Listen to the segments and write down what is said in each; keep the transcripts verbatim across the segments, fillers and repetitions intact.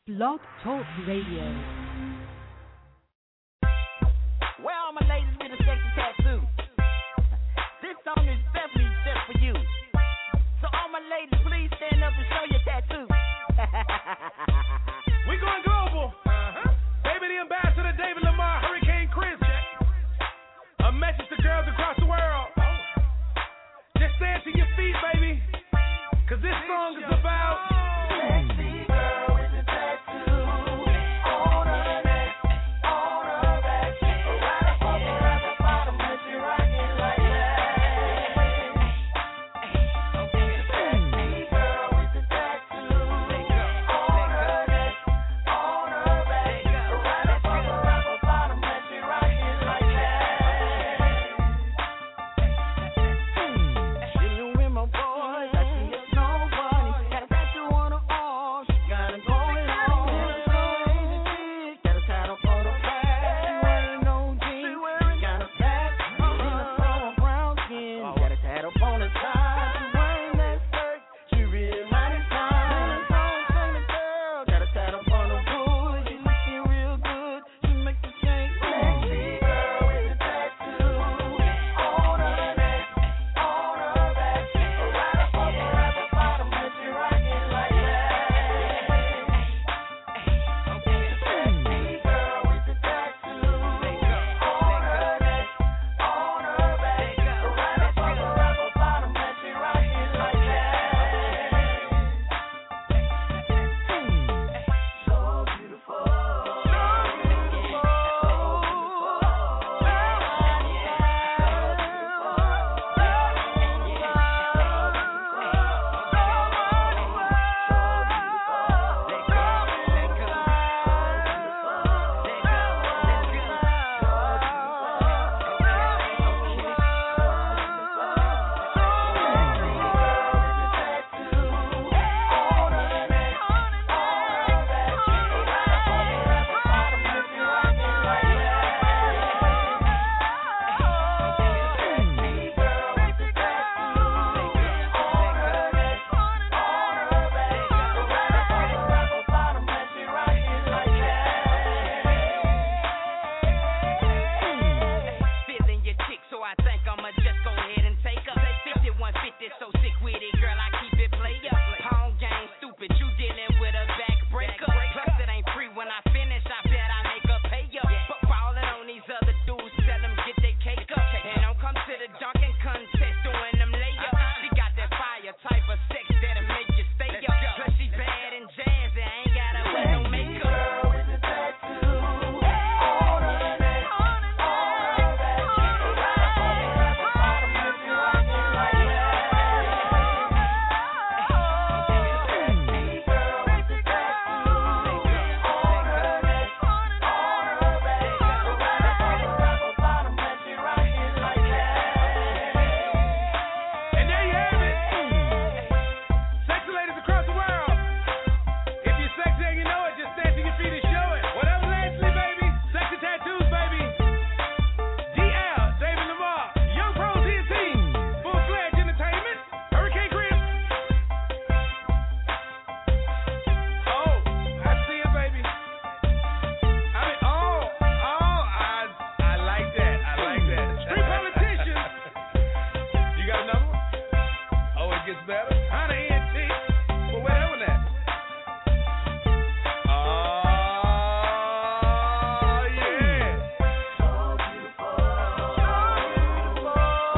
Blog Talk Radio. Where are my ladies with a sexy tattoo? This song is definitely just for you. So all my ladies, please stand up and show your tattoo. We going global. Uh-huh. Baby, the ambassador, David Lamar, Hurricane Chris. A message to girls across the world. Just stand to your feet, baby. Cause this song is about sexy girl with a tattoo on her neck, on her back, right up on her at the bottom, and she rockin' like that. Sexy girl with a tattoo on her neck, on her back, right up on her at the bottom, and she rockin' like that. You and my boys, I see it's nobody. Got a tattoo on her arm, she got it going on. Got a tattoo on her back, she wearing no jeans. Got a fat, in a brown, brown skin. Got a tattoo on her side, she wearing that skirt. She really mighty fine. Sing the girl, got a tattoo on her booty. She looking real good, she make the shake. Sexy girl with a tattoo on her neck, on her back, right up on her at the bottom, and she rockin' like that. Sexy girl with a tattoo on her neck, on her back, right up on her at the bottom, and she rockin' like that. So beautiful, so beautiful, feeling your chick, so I think I'ma just go ahead and take her. fifty-one fifty, so sick with it, girl, I keep it player. Pound game, stupid, you dealing with a backbreaker. Plus it ain't free when I finish, I bet I make her pay ya. But falling on these other dudes, tell them get their cake up. And don't come to the dunking contest doing them layups. She got that fire type of sex that'll make you stay up. Plus she bad and jazzy, ain't gotta wear no makeup. And there you have it. Sexy ladies across the world. If you're sexy and you know it, just stand to your feet and show it. Whatever Leslie, baby. Sexy tattoos, baby. D L, David Lamar, Young Pros E N T, Full Fledged Entertainment, Hurricane Chris. Oh, I see it, baby. I mean, oh, oh, I, I like that. I like that. Street politicians. You got another one? Oh, it gets better. Honda E N T. Well, where that one at? Oh, yeah. So beautiful. So beautiful.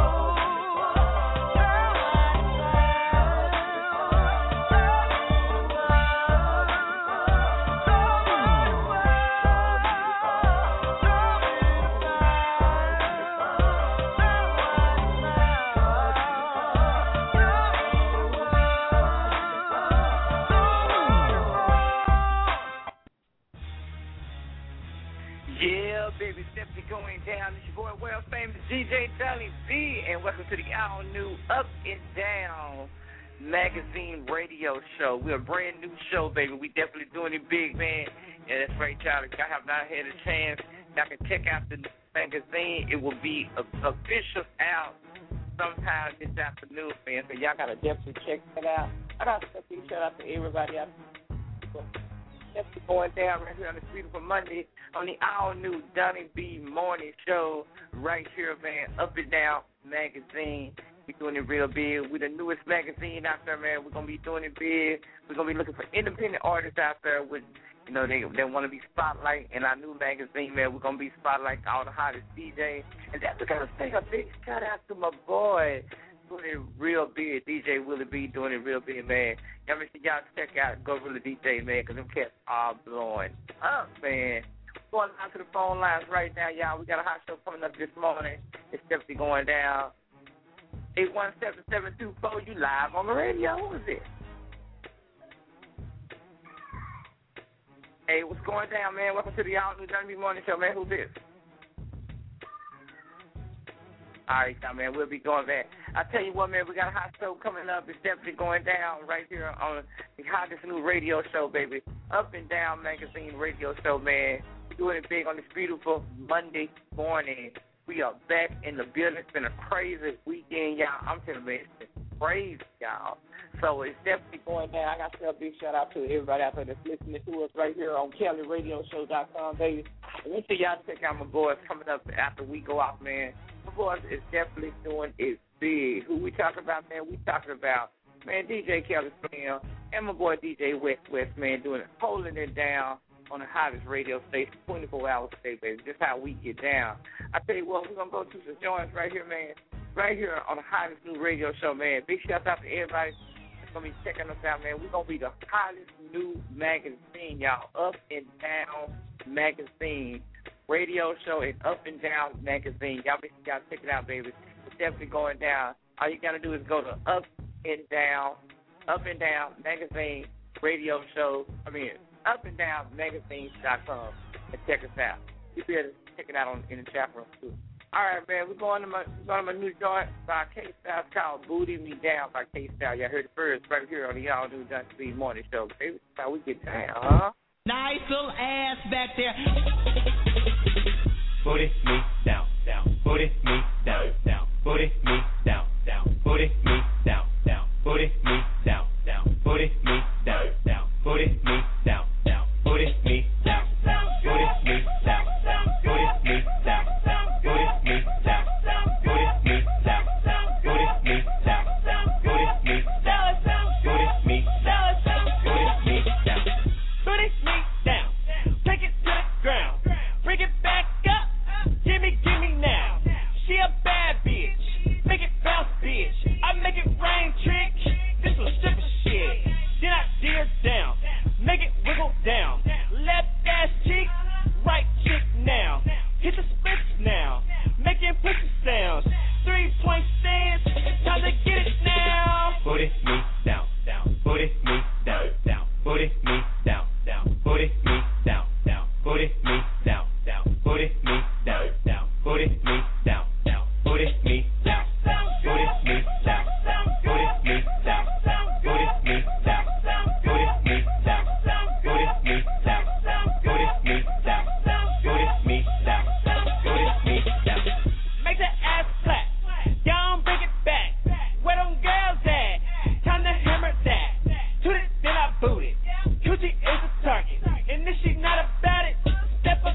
Yeah, baby, it's definitely going down. It's your boy, world famous D J Dolly B, and welcome to the all new Up and Down Magazine Radio Show. We're a brand new show, baby. We definitely doing it big, man. And that's right, y'all. If y'all have not had a chance, y'all can check out the magazine. It will be official out sometime this afternoon, man. So y'all gotta definitely check that out. I got to shout out to everybody out there. definitely going down right here on this beautiful Monday on the all-new Donnie B Morning Show right here, man, Up and Down Magazine. We're doing it real big. We're the newest magazine out there, man. We're going to be doing it big. We're going to be looking for independent artists out there with, you know, they they want to be spotlight in our new magazine, man. We're going to be spotlight all the hottest D Js. And that's going to say a big shout out to my boy, doing it real big, D J Willie B, doing it real big, man. Y'all make sure y'all check out Go Really D J, man, because them cats are blowing up, man. Going out to the phone lines right now, y'all. We got a hot show coming up this morning. It's definitely going down. eight one seven, seven two four, you live on the radio. Who is it? Hey, what's going down, man? Welcome to the All New Donnie B Morning Show, man. Who's this? All right, now, man, we'll be going back. I tell you what, man, we got a hot show coming up. It's definitely going down right here on the hottest new radio show, baby. Up and Down Magazine radio show, man. We're doing it big on this beautiful Monday morning. We are back in the building. It's been a crazy weekend, y'all. I'm telling you, it's been crazy, y'all. So it's definitely going down. I got to say a big shout-out to everybody out there that's listening to us right here on Cali Radio Show dot com, baby. And make sure y'all check out my boys coming up after we go off, man. My boys is definitely doing it big. Who we talking about, man? We talking about, man, D J Kelly Slim and my boy D J West West, man, doing it, holding it down on the hottest radio station, twenty-four hours a day, baby. Just how we get down. I tell you what, we're going to go to some joints right here, man, right here on the hottest new radio show, man. Big shout out to everybody that's going to be checking us out, man. We're going to be the hottest new magazine, y'all. Up and Down Magazine radio show and Up and Down Magazine. Y'all make sure y'all check it out, baby. It's definitely going down. All you got to do is go to Up and Down, Up and Down Magazine radio show. I mean, up and down magazines dot com and check us out. You better check it out on in the chat room too. All right, man, we're going to my we're going to my new joint by K-Style called Booty Me Down by K-Style. Y'all heard it first right here on the All New Donnie B Morning Show, baby. That's how we get down, huh? Nice little ass back there. Booty me down, down. Booty me down, down. Booty me down, down. Booty me down, down. Booty me down, down. Booty me down, down. Booty me down, down. Booty me down, down. Booty me down, down. Booty me down, down. Booty me down, down. Booty me down, down. Booty me down, down. Booty me down, down. Booty me down, down. Booty me down. Booty me down. Take it to the ground. Bring it back up. Gimme, gimme now. She a bad bitch. Make it bounce, bitch. I make it rain, trick. This was stripper shit. Then I tear down. Make it wiggle down. Left ass cheek, right cheek now. Hit the splits now. Making pussy sounds. Three point stance. Time to get it now. Booty me down, down. Booty me down, down. Booty me down, down. Booty me down, down. Booty me down, down. Booty me down, down. Booty me down, down. Booty me down, down. Booty me down, down. Booty me down, down. Booty me down, down. Booty me down, down. Booty me down, down. Booty me down, down. Booty me down, down. Booty me down. Make that ass clap. Down, bring it back. Where them girls at? Time to hammer that. Toot it, then I boot it. Coochie is a target. And if she not about it, step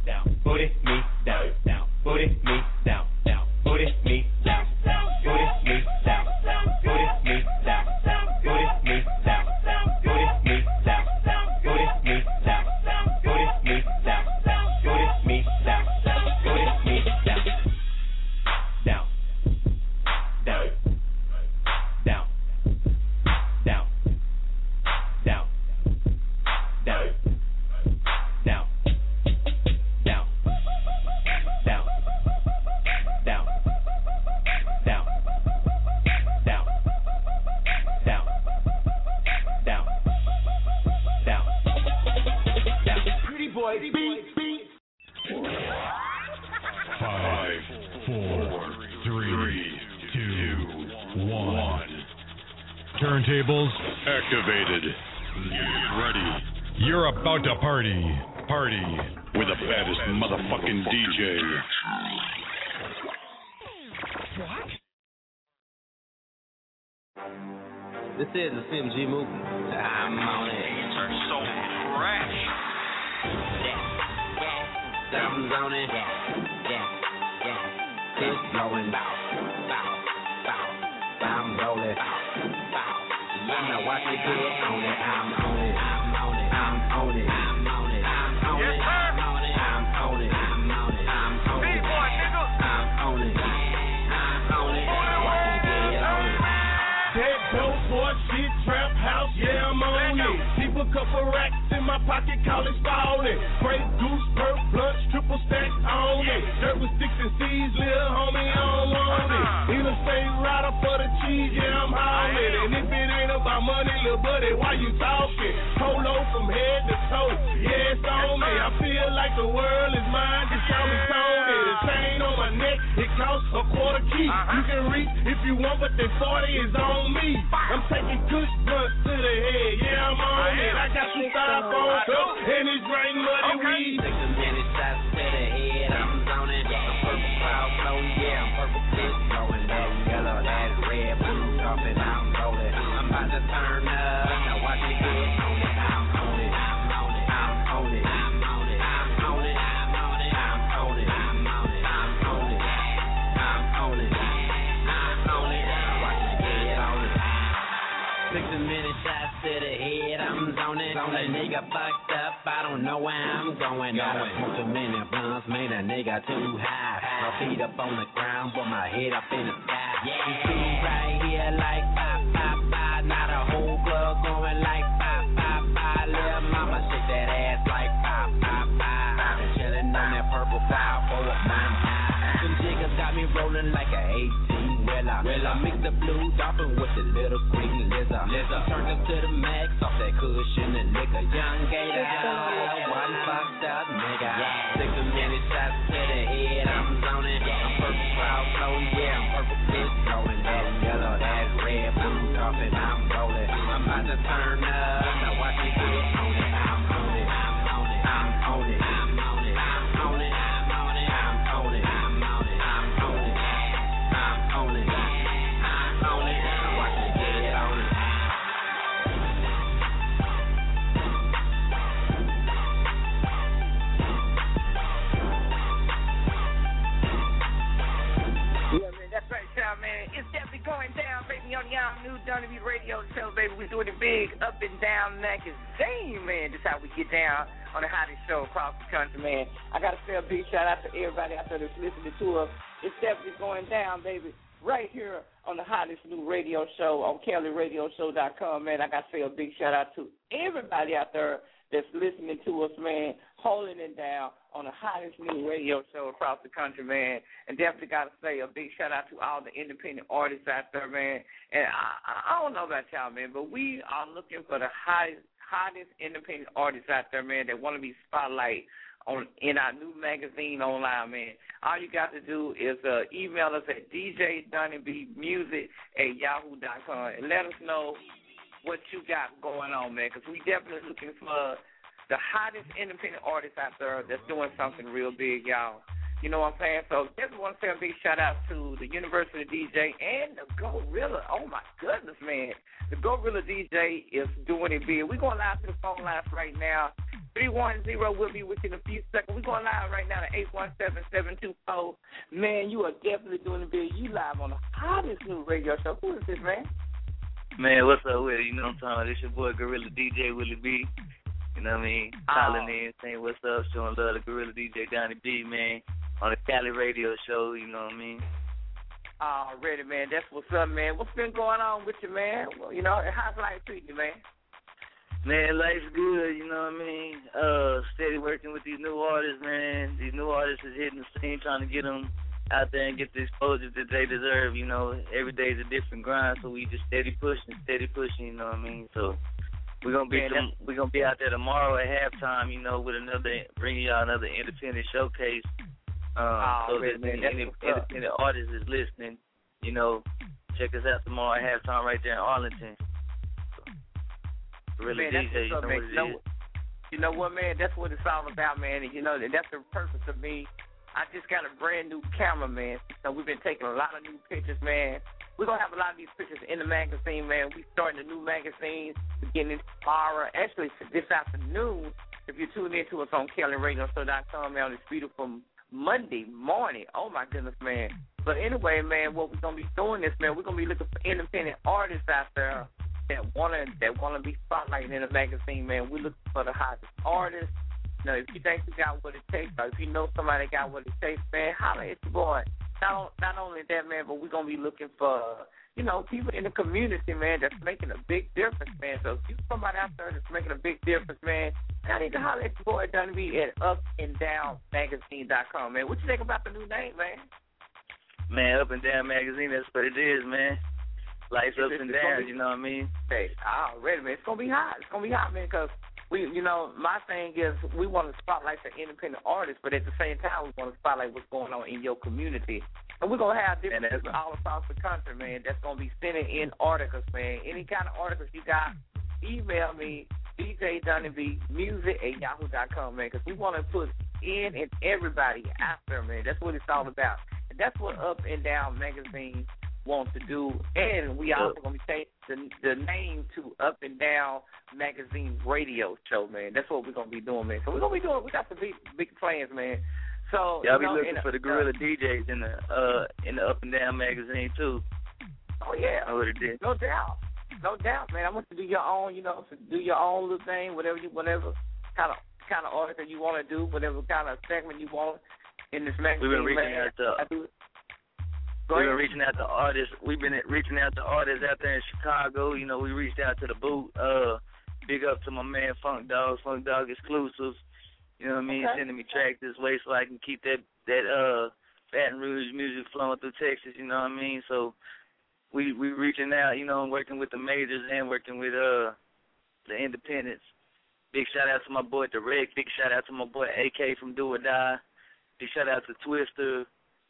down, put it me down, down, put it me down, down, put it me down, down, put it me down, down, put it me down, down, put it me down, down, put it me down, down, put it me down, down, put it me down, down, put it me down, down, put it me down, down, down, down, down, down, down, down, down, down, down, down, down, down, down, down, down. Pretty boy, beat, beat. Five, four, three, two, one. Turntables activated. Get ready. You're about to party. Party with the baddest motherfucking D J. This is the C M G movie. I'm on it. Turn so fresh. Yeah, yeah. Thumbs on it. Yeah, yeah, yeah. It's blowing. Bow, bow, bow. I'm rolling. Bow, bow. I'm not watching it on it. I'm on it. I'm on it. I'm on it. I'm on it. I'm on it. Yes, sir. I'm on it. I'm on it. I'm on it. I'm on it. B-boy, nigga. I'm on it. I'm on it. Get on it. That dope boy shit, trap house, yeah, I'm on it. Keep a couple racks in my pocket, call it spalding. Great goose, perp, blunts, triple stack on it. Dirt with sticks and seeds, little homie, I don't want it. Either say rider for the cheese, yeah, I'm hauling. And if it ain't about money, little buddy, why you talking? Polo from head to toe, yeah, it's on me. I feel like the world is mine, just call me Tony. The chain on my neck, it costs a quarter key. You can reach if you want, but the forty is on me. I'm taking kush blunts to the head, yeah, I'm on it. I got some styrofoam cups, and it's right muddy weed. Take a minute, shots to the head, I'm on it. I'm purple cloud flow, yeah, I'm purple fish blowing. That yellow, that red, blue, dropping, I'm rolling. I'm about to turn up, now watch me get on it. I'm on it, I'm on it, I'm on it, I'm on it, I'm on it, I'm on it, I'm on it, I'm on it, I'm on it, I'm on it, I'm on it, watch me get on it. Six minute shots to the head, I'm on it. A nigga fucked up, I don't know where I'm going. Gotta smoke too many blunts, made a nigga too high. My feet up on the ground, but my head up in the sky. You see right here like five, five, five. Not a whole club going like five, five, five. Little mama shake that ass like five, five, five. I've been chillin' on that purple cloud for a month. Some jiggers got me rolling like a eighteen wheeler. Well, I mix the blue dolphin with the little green lizard. Lizard turned up to the max off that cushion and liquor. Young gator, one fucked up nigga. Six a minute shots to the head, I'm on it. I'm purple cloud flow, yeah, I'm purple fish blowing. That yellow, that red, blue dolphin, I'm rolling. I'm about to turn up, now watch me get on it. I'm on it, I'm on it, I'm on it, I'm on it, I'm on it, I'm on it, I'm on it, I'm on it, I'm on it, I'm on it, I'm on it, watch me get on it. Yeah, man, that's right, y'all, man. It's definitely going down, baby, on the Young New Dunleavy Radio Show, baby. We're doing it big, up and down magazine, man. This is how we get down on the hottest show across the country, man. I got to say a big shout out to everybody out there that's listening to us. It's definitely going down, baby, right here on the hottest new radio show on Kelly Radio Show dot com, man. I got to say a big shout out to everybody out there that's listening to us, man, holding it down on the hottest new radio show across the country, man. And definitely got to say a big shout out to all the independent artists out there, man. And I, I don't know about y'all, man, but we are looking for the hottest, hottest independent artists out there, man, that want to be spotlight on in our new magazine online, man. All you got to do is uh, email us at d j dunleavy music at yahoo dot com and let us know what you got going on, man, because we definitely looking for the hottest independent artists out there that's doing something real big, y'all. You know what I'm saying? So definitely want to say a big shout-out to the University D J and the Gorilla. Oh, my goodness, man. The Gorilla D J is doing it big. We're going live to the phone lines right now. three one zero will be within a few seconds. We're going live right eight one seven, seven two four. Man, you are definitely doing the big. You live on the hottest new radio show. Who is this, man? Man, what's up with it? You know what I'm talking about? This your boy Gorilla D J Willie B. You know what I mean? Calling Oh. in, saying what's up, showing love to Gorilla D J Donnie B, man, on the Cali radio show, you know what I mean? Already, man. That's what's up, man. What's been going on with you, man? Well, you know, how's life treating you, man? Man, life's good, you know what I mean? Uh, steady working with these new artists, man. These new artists is hitting the scene, trying to get them out there and get the exposure that they deserve, you know. Every day's a different grind, so we just steady pushing, steady pushing, you know what I mean? So we're gonna be Man, some, we're gonna be out there tomorrow at halftime, you know, with another bringing y'all another independent showcase. Um, Oh, so man, that man, any that's any what's up. independent artists is listening, you know, check us out tomorrow at halftime right there in Arlington. Really Man, D that's J, what's you up, know man. what You it know, is. what- you know what, man? That's what it's all about, man. And, you know, and that's the purpose of me. I just got a brand new camera, man. So we've been taking a lot of new pictures, man. We're going to have a lot of these pictures in the magazine, man. We're starting a new magazine beginning tomorrow. Actually, this afternoon, if you're tuning in to us on Kelly Radio Show dot com, man, on this beautiful Monday morning. Oh, my goodness, man. But anyway, man, what we're going to be doing is, man, we're going to be looking for independent artists out there that want to that want to be spotlighted in a magazine, man. We're looking for the hottest artists. You know, if you think you got what it takes, or if you know somebody that got what it takes, man, holler at your boy. Not, not only that, man, but we're going to be looking for, you know, people in the community, man, that's making a big difference, man. So if you somebody out there that's making a big difference, man, I need to holler at your boy, Donnie B, at up and down magazine dot com, man. What you think about the new name, man? Man, Up and Down Magazine, that's what it is, man. Life's It's- ups it's and gonna downs, be- you know what I mean? Hey, already, man. It's going to be hot. It's going to be hot, man, because we, you know, my thing is we want to spotlight the independent artists, but at the same time, we want to spotlight what's going on in your community. And we're going to have different And that's- people all across the country, man, that's going to be sending in articles, man. Any kind of articles you got, email me, D J Donnie B, music at yahoo dot com, man, because we want to put in and everybody out there, man. That's what it's all about. And that's what Up and Down Magazine wants to do. And we also going to be changing the, the name to Up and Down Magazine Radio Show, man. That's what we're going to be doing, man. So we're going to be doing, we got some big, big plans, man. So, Y'all you be know, looking and, for the uh, Gorilla D Js in the uh in the Up and Down Magazine too. Oh, yeah. I would have did. No doubt. No doubt, man. I want you to do your own, you know, to do your own little thing, whatever you, whatever kind of kind of article you want to do, whatever kind of segment you want in this magazine. We've been reaching man. out to I do it. Go We've been ahead. reaching out to artists. We've been reaching out to artists out there in Chicago. You know, we reached out to the Boot. Uh, big up to my man Funk Dog, Funk Dog Exclusives. You know what I mean? Okay. Sending me tracks this way so I can keep that that uh Baton Rouge music flowing through Texas. You know what I mean? So we we reaching out. You know, and working with the majors and working with uh the independents. Big shout out to my boy Direct. Big shout out to my boy A K from Do or Die. Big shout out to Twister.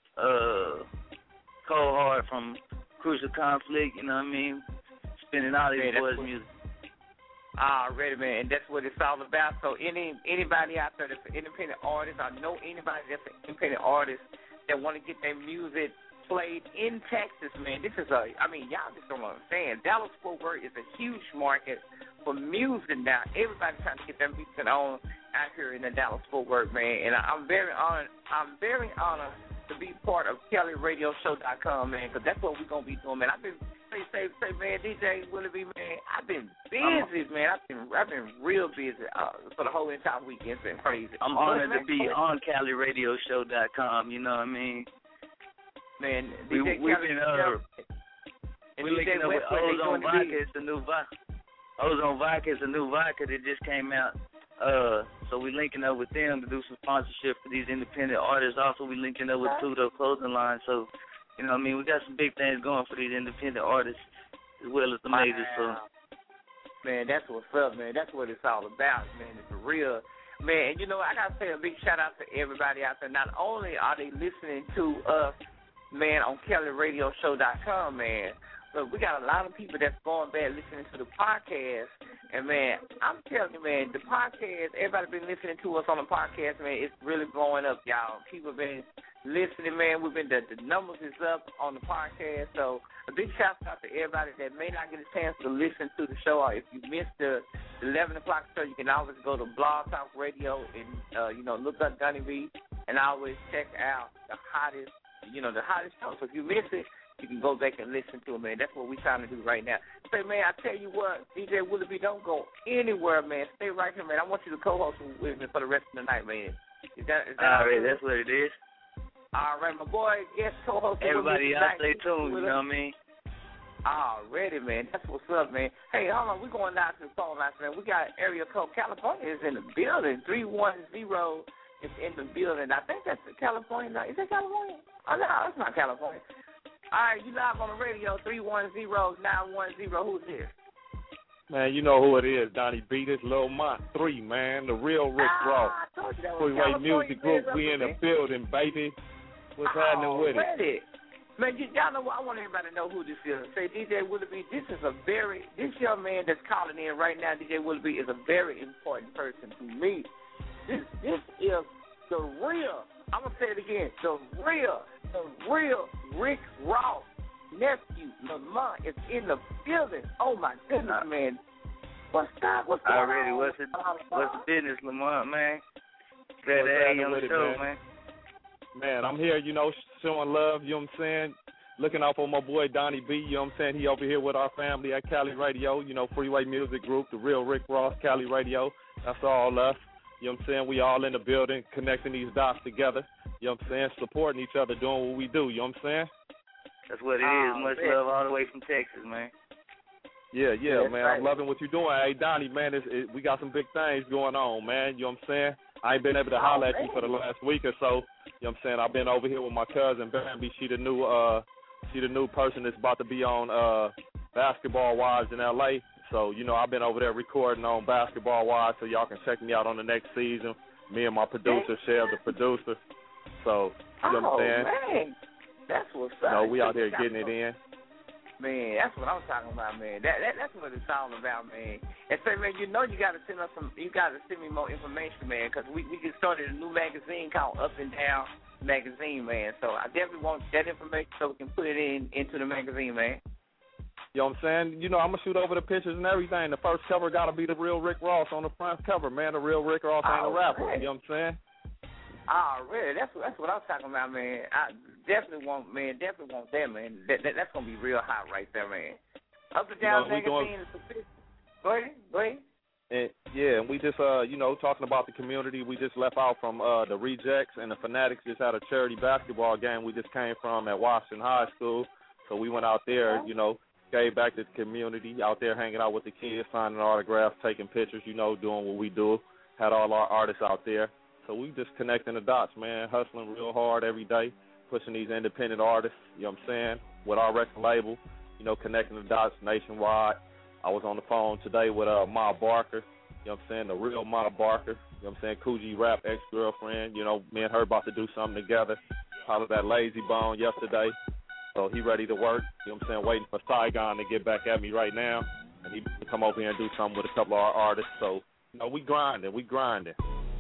Uh. Cold Hard from Crucial Conflict, you know what I mean? Spinning all these Man, that's boys' what- music. Already, man, and that's what it's all about. So any anybody out there that's an independent artist, I know anybody that's an independent artist that want to get their music played in Texas, man. This is a, I mean, y'all just don't understand. Dallas-Fort Worth is a huge market for music now. Everybody's trying to get their music on out here in the Dallas-Fort Worth, man. And I'm very honored. I'm very honored to be part of Kelly Radio Show dot com, man, because that's what we're going to be doing, man. I've been, say, say, say, man, D J Willie B, man, I've been busy, man. I've been, I've been real busy uh, for the whole entire weekend. It's been crazy. I'm honored to be on Cali Radio Show dot com, you know what I mean? Man, We, D J we've Kelly, been, uh, and we're D J linking up with Westwood, they Ozone doing the Vodka. beat. It's a new vodka. Ozone Vodka is a new vodka that just came out. Uh, so we're linking up with them to do some sponsorship for these independent artists. Also, we're linking up with Pluto Clothing Line. So, you know what I mean? We got some big things going for these independent artists as well as the majors. So, Man, that's what's up, man. That's what it's all about, man. It's real. Man, and you know, I got to say a big shout-out to everybody out there. Not only are they listening to us, man, on Kelly Radio Show dot com, man, but we got a lot of people that's going back listening to the podcast. And, man, I'm telling you, man, the podcast, everybody been listening to us on the podcast, man, it's really blowing up, y'all. People been listening, man. We've been, the, the numbers is up on the podcast. So a big shout out to everybody that may not get a chance to listen to the show. Or if you missed the eleven o'clock show, you can always go to Blog Talk Radio and, uh, you know, look up Donnie B and always check out the hottest, you know, the hottest show. So if you miss it, you can go back and listen to it, man. That's what we're trying to do right now. Say, man, I tell you what, D J Willoughby, don't go anywhere, man. Stay right here, man. I want you to co-host with me for the rest of the night, man. Is that, is that all right? That's what it is. All right, my boy, guest co-host. Everybody, y'all stay tuned. You know what I mean? Already, man. That's what's up, man. Hey, hold on. We're going down to the phone lines, man. We got area code. California is in the building. three one zero is in the building. I think that's California. Is that California? Oh, no, that's not California. All right, you live on the radio, three one zero, nine one zero. Who's here? Man, you know who it is, Donnie B. This Lil Mont three, man. The real Rick ah, Ross. I told you that was Freeway California Music Group. We in the man. building, baby. What's oh, happening with ready. it? Man, you, y'all know what? I want everybody to know who this is. Say, D J Willoughby, this is a very, this young man that's calling in right now, D J Willoughby, is a very important person to me. This, this is the real, I'm going to say it again, the real, the real Rick Ross nephew, Lamont, is in the building. Oh, my goodness, man. What's up? What's going Already, on? what's the, what's the business, Lamont, man? Glad to have you on the show, man. Man, I'm here, you know, showing love, you know what I'm saying? Looking out for my boy Donnie B, you know what I'm saying? He over here with our family at Cali Radio, you know, Freeway Music Group, the real Rick Ross, Cali Radio. That's all us. You know what I'm saying? We all in the building, connecting these dots together. You know what I'm saying? Supporting each other, doing what we do. You know what I'm saying? That's what it oh, is. Much man. love all the way from Texas, man. Yeah, yeah, yeah man. right. I'm loving what you're doing. Hey, Donnie, man, it's, it, we got some big things going on, man. You know what I'm saying? I ain't been able to oh, holler at man. you for the last week or so. You know what I'm saying? I've been over here with my cousin, Bambi. She the new uh, she the new person that's about to be on uh, Basketball Wives in L A. So, you know, I've been over there recording on Basketball Wives, so y'all can check me out on the next season. Me and my producer, Shell, the producer. So, you know oh, what I'm saying? Man. That's what's up. You know, we out here getting it in. Man, that's what I'm talking about, man. That, that that's what it's all about, man. And say, man, you know, you got to send us some. You got to send me more information, man, because we we just started a new magazine called Up and Down Magazine, man. So I definitely want that information so we can put it in into the magazine, man. You know what I'm saying? You know, I'm going to shoot over the pictures and everything. The first cover got to be the real Rick Ross on the front cover, man. The real Rick Ross ain't a rapper. Right. You know what I'm saying? Oh, really? That's what that's what I'm talking about, man. I definitely want, man, definitely want that, man. That, that that's gonna be real hot right there, man. Up and Down you know, magazine. Doing... Go ahead, go ahead. And, yeah, and we just, uh, you know, talking about the community. We just left out from uh, the Rejects and the Fanatics. Just had a charity basketball game we just came from at Washington High School. So we went out there, you know, gave back to the community, out there hanging out with the kids, signing autographs, taking pictures, you know, doing what we do. Had all our artists out there. So we just connecting the dots, man, hustling real hard every day, pushing these independent artists, you know what I'm saying, with our record label, you know, connecting the dots nationwide. I was on the phone today with uh, Ma Barker, you know what I'm saying, the real Ma Barker, you know what I'm saying, Coogee Rap ex-girlfriend, you know, me and her about to do something together. Hollered at Lazy Bone yesterday, so he ready to work, you know what I'm saying, waiting for Saigon to get back at me right now, and he can come over here and do something with a couple of our artists. So, you know, we grinding, we grinding.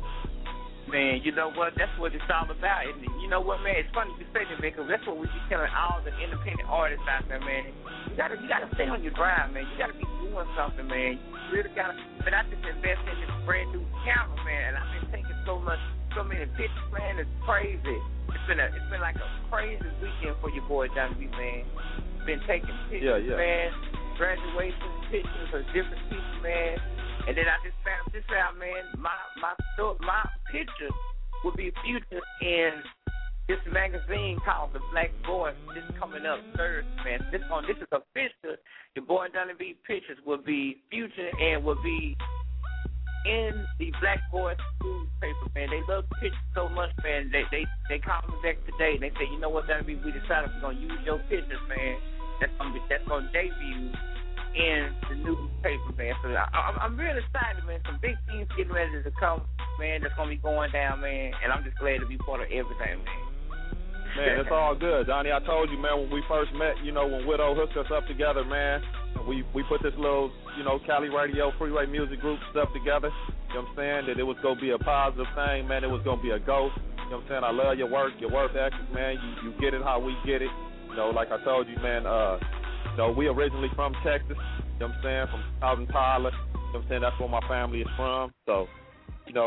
Man, you know what? That's what it's all about. And you know what, man? It's funny you say that, man, because that's what we be telling all the independent artists out there, man. You gotta, you gotta stay on your grind, man. You gotta be doing something, man. You really gotta. But I just invested in this brand new camera, man, and I've been taking so much, so many pictures, man. It's crazy. It's been a, it's been like a crazy weekend for your boy Donnie B, man. Been taking pictures, yeah, yeah. man. Graduation pictures of different people, man. And then I just found this out, man. My my my picture will be featured in this magazine called The Black Voice. This is coming up Thursday, man. This one, this is official. Your boy Donnie B pictures will be featured and will be in the Black Voice newspaper, man. They love the pictures so much, man. They they they called me back today and they say, you know what, Donnie B, we decided we're gonna use your pictures, man. That's gonna be that's gonna debut in the newspaper, man. So I, I'm, I'm really excited, man. Some big things getting ready to come, man. That's gonna be going down, man. And I'm just glad to be part of everything, man. Man, it's all good, Donnie. I told you, man, when we first met, you know, when Widow hooked us up together, man, we we put this little, you know, Cali Radio, Freeway Music Group stuff together. You know what I'm saying? That it was gonna be a positive thing, man. It was gonna be a go. You know what I'm saying? I love your work, your work ethic, man. You you get it how we get it. You know, like I told you, man. Uh. So we originally from Texas, you know what I'm saying, from Thousand Tyler, you know what I'm saying, that's where my family is from. So, you know,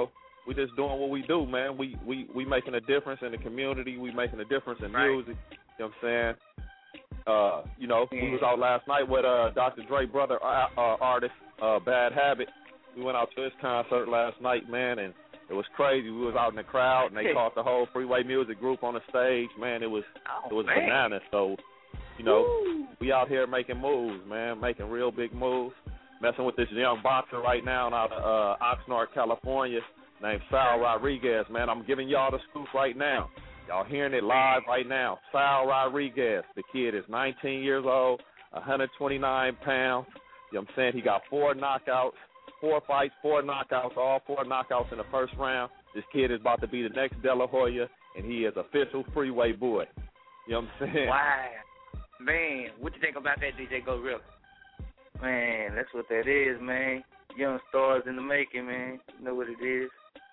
we just doing what we do, man. We we we making a difference in the community. We making a difference in Right. music. You know what I'm saying? Uh, you know, we was out last night with uh Doctor Dre brother uh, uh, artist uh, Bad Habit. We went out to his concert last night, man, and it was crazy. We was out in the crowd, and they caught the whole Freeway Music Group on the stage. Man, it was Oh, it was man. bananas. So, you know, Woo. we out here making moves, man, making real big moves. Messing with this young boxer right now out of uh, Oxnard, California, named Sal Rodriguez, man. I'm giving y'all the scoop right now. Y'all hearing it live right now. Sal Rodriguez, the kid is nineteen years old, one hundred twenty-nine pounds. You know what I'm saying? He got four knockouts, four fights, four knockouts, all four knockouts in the first round. This kid is about to be the next De La Hoya, and he is official Freeway boy. You know what I'm saying? Wow. Man, what you think about that, D J Gorilla? Man, that's what that is, man. Young stars in the making, man. You know what it is.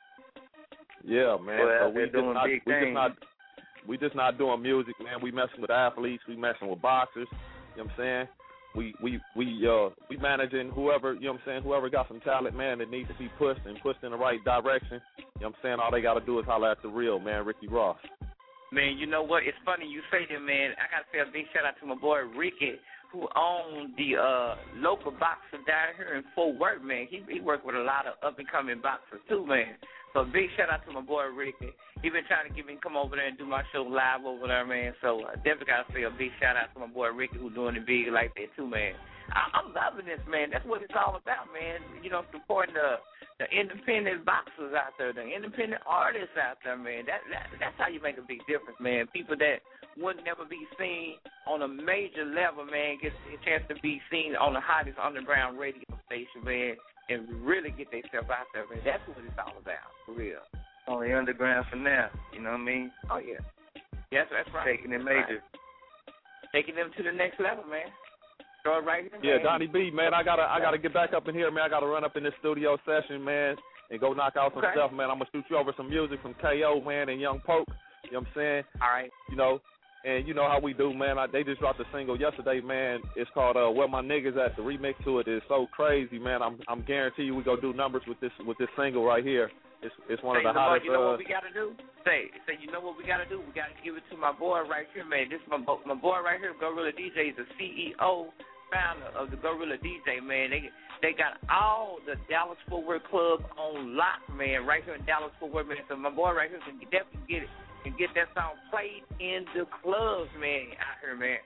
Yeah, man. Boy, So out we there just doing not, big we just things. not we just not doing music, man. We messing with athletes, we messing with boxers, you know what I'm saying? We we we uh we managing whoever, you know what I'm saying, whoever got some talent, man, that needs to be pushed and pushed in the right direction. You know what I'm saying? All they gotta do is holler at the real, man, Ricky Ross. Man, you know what? It's funny you say that, man. I got to say a big shout out to my boy Ricky, who owned the uh, local boxer down here in Fort Worth, man. He he worked with a lot of up-and-coming boxers, too, man. So big shout out to my boy Ricky. He been trying to get me to come over there and do my show live over there, man. So I definitely got to say a big shout out to my boy Ricky, who's doing it big like that, too, man. I, I'm loving this, man. That's what it's all about, man. You know, supporting the the independent boxers out there, the independent artists out there, man. That, that that's how you make a big difference, man. People that would never be seen on a major level, man, get a chance to be seen on the hottest underground radio station, man, and really get themselves out there, man. That's what it's all about, for real. Only underground for now, you know what I mean? Oh, yeah. Yes, that's right. Taking it That's major. right. Taking them to the next level, man. Start right here, Yeah, man. Donnie B, man, I gotta I gotta get back up in here, man. I gotta run up in this studio session, man, and go knock out some Okay. stuff, man. I'm gonna shoot you over some music from K O, man, and Young Poke. You know what I'm saying? All right. You know, and you know how we do, man. I, they just dropped a single yesterday, man. It's called uh, "Where My Niggas At." The remix to it is so crazy, man. I'm I'm guarantee you we gonna do numbers with this with this single right here. It's it's one Say, of the Lamar, hottest. you know uh, what we gotta do? Say, say, you know what we gotta do? We gotta give it to my boy right here, man. This is my bo- my boy right here, Gorilla D J, is the C E O, founder of the Gorilla D J, man. They they got all the Dallas Fort Worth clubs on lock, man, right here in Dallas Fort Worth, man. So my boy right here can definitely get it and get that song played in the clubs, man, out here, man.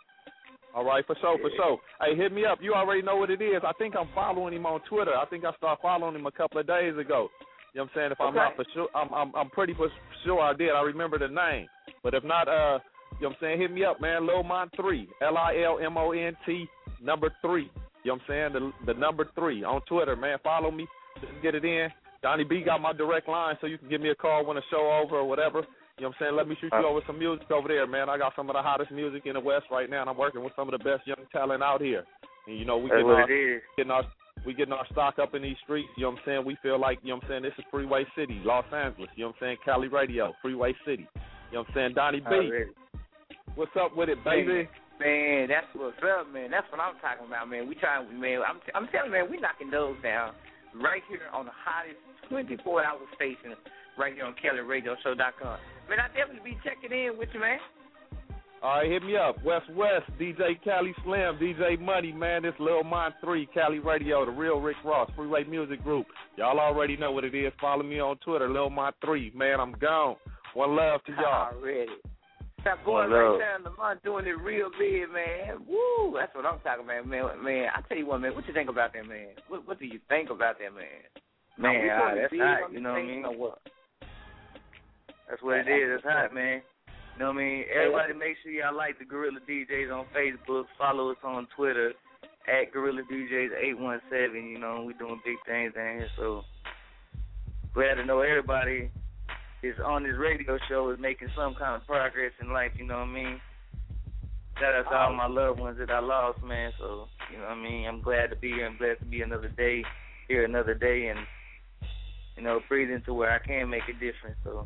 All right, for sure, for sure. Hey, hit me up. You already know what it is. I think I'm following him on Twitter. I think I started following him a couple of days ago. You know what I'm saying? If I'm Okay. not for sure, I'm, I'm I'm pretty for sure I did. I remember the name. But if not, uh, you know what I'm saying? Hit me up, man. Lil Mont three, L I L M O N T number three. You know what I'm saying? The the number three on Twitter, man. Follow me. Just get it in. Donnie B got my direct line, so you can give me a call when the show over or whatever. You know what I'm saying? Let me shoot you over some music over there, man. I got some of the hottest music in the West right now, and I'm working with some of the best young talent out here. And, you know, we That's getting what our, it is. getting our we getting our stock up in these streets. You know what I'm saying? We feel like, you know what I'm saying, this is Freeway City, Los Angeles. You know what I'm saying? Cali Radio, Freeway City. You know what I'm saying? Donnie B, Already. what's up with it, baby? Man, that's what's up, man. That's what I'm talking about, man. We trying, man. I'm, t- I'm telling you, man, we knocking those down right here on the hottest twenty-four hour station right here on Cali Radio Show dot com. Man, I definitely be checking in with you, man. All right, hit me up. West West, D J Cali Slim, D J Money, man. This Lil Mont three, Cali Radio, the real Rick Ross, Freeway Music Group. Y'all already know what it is. Follow me on Twitter, Lil Mont three. Man, I'm gone. One love to y'all. Already. That boy One right love. there in the month doing it real big, man. Woo, that's what I'm talking about, man. Man, I tell you what, man. What you think about that, man? What What do you think about that, man? Man, Are we ah, doing it that's big hot, on you the know what I scene mean? or what? That's what it is. It's hot, man. You know what I mean? Everybody make sure y'all like the Gorilla D Js on Facebook. Follow us on Twitter at Gorilla D Js eight one seven. You know, we doing big things down here. So glad to know everybody is on this radio show is making some kind of progress in life. You know what I mean? Shout out to all my loved ones that I lost, man. So, you know what I mean? I'm glad to be here. I'm glad to be another day, here another day, and, you know, breathing to where I can make a difference. So,